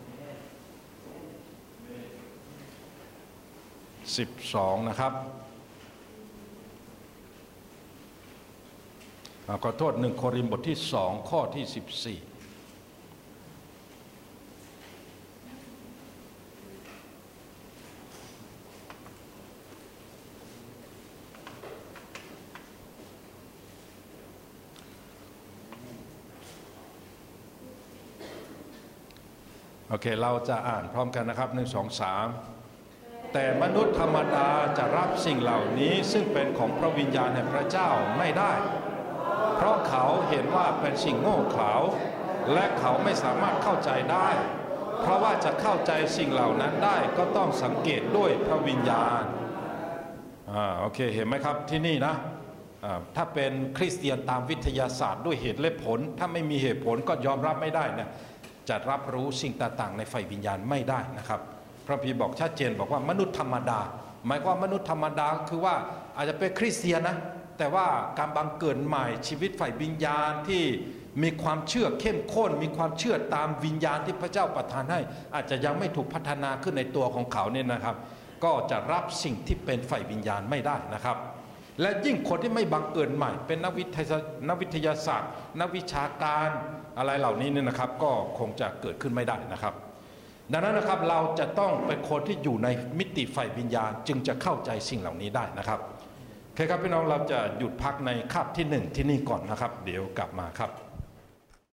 12นะครับขอโทษ1 โครินธ์บทที่ 2 ข้อที่14โอเคเราจะอ่านพร้อมกันนะครับ1 2 3แต่มนุษย์ธรรมดาจะรับสิ่งเหล่านี้ซึ่งเป็นของพระวิญญาณแห่งพระเจ้าไม่ได้เพราะเขาเห็นว่าเป็นสิ่งโง่เขลาและเขาไม่สามารถเข้าใจได้เพราะว่าจะเข้าใจสิ่งเหล่านั้นได้ก็ต้องสังเกตด้วยพระวิญญาณโอเคเห็นไหมครับที่นี่นะถ้าเป็นคริสเตียนตามวิทยาศาสตร์ด้วยเหตุและผลถ้าไม่มีเหตุผลก็ยอมรับไม่ได้นะจะรับรู้สิ่งต่างๆในฝ่ายวิญญาณไม่ได้นะครับพระพีบอกชัดเจนบอกว่ามนุษย์ธรรมดาหมายความว่ามนุษย์ธรรมดาคือว่าอาจจะเป็นคริสเตียนนะแต่ว่าการบังเกิดใหม่ชีวิตฝ่ายวิญญาณที่มีความเชื่อเข้มข้นมีความเชื่อตามวิญญาณที่พระเจ้าประทานให้อาจจะยังไม่ถูกพัฒนาขึ้นในตัวของเขาเนี่ยนะครับก็จะรับสิ่งที่เป็นฝ่ายวิญญาณไม่ได้นะครับและยิ่งคนที่ไม่บังเกิดใหม่เป็นนักวิทยาศาสตร์นักวิชาการอะไรเหล่านี้เนี่ยนะครับก็คงจะเกิดขึ้นไม่ได้นะครับดังนั้นนะครับเราจะต้องเป็นคนที่อยู่ในมิติฝ่ายวิญญาณจึงจะเข้าใจสิ่งเหล่านี้ได้นะครับโอเคครับพี่น้องเราจะหยุดพักในคาบที่1ที่นี่ก่อนนะครับเดี๋ยวกลับมาครับ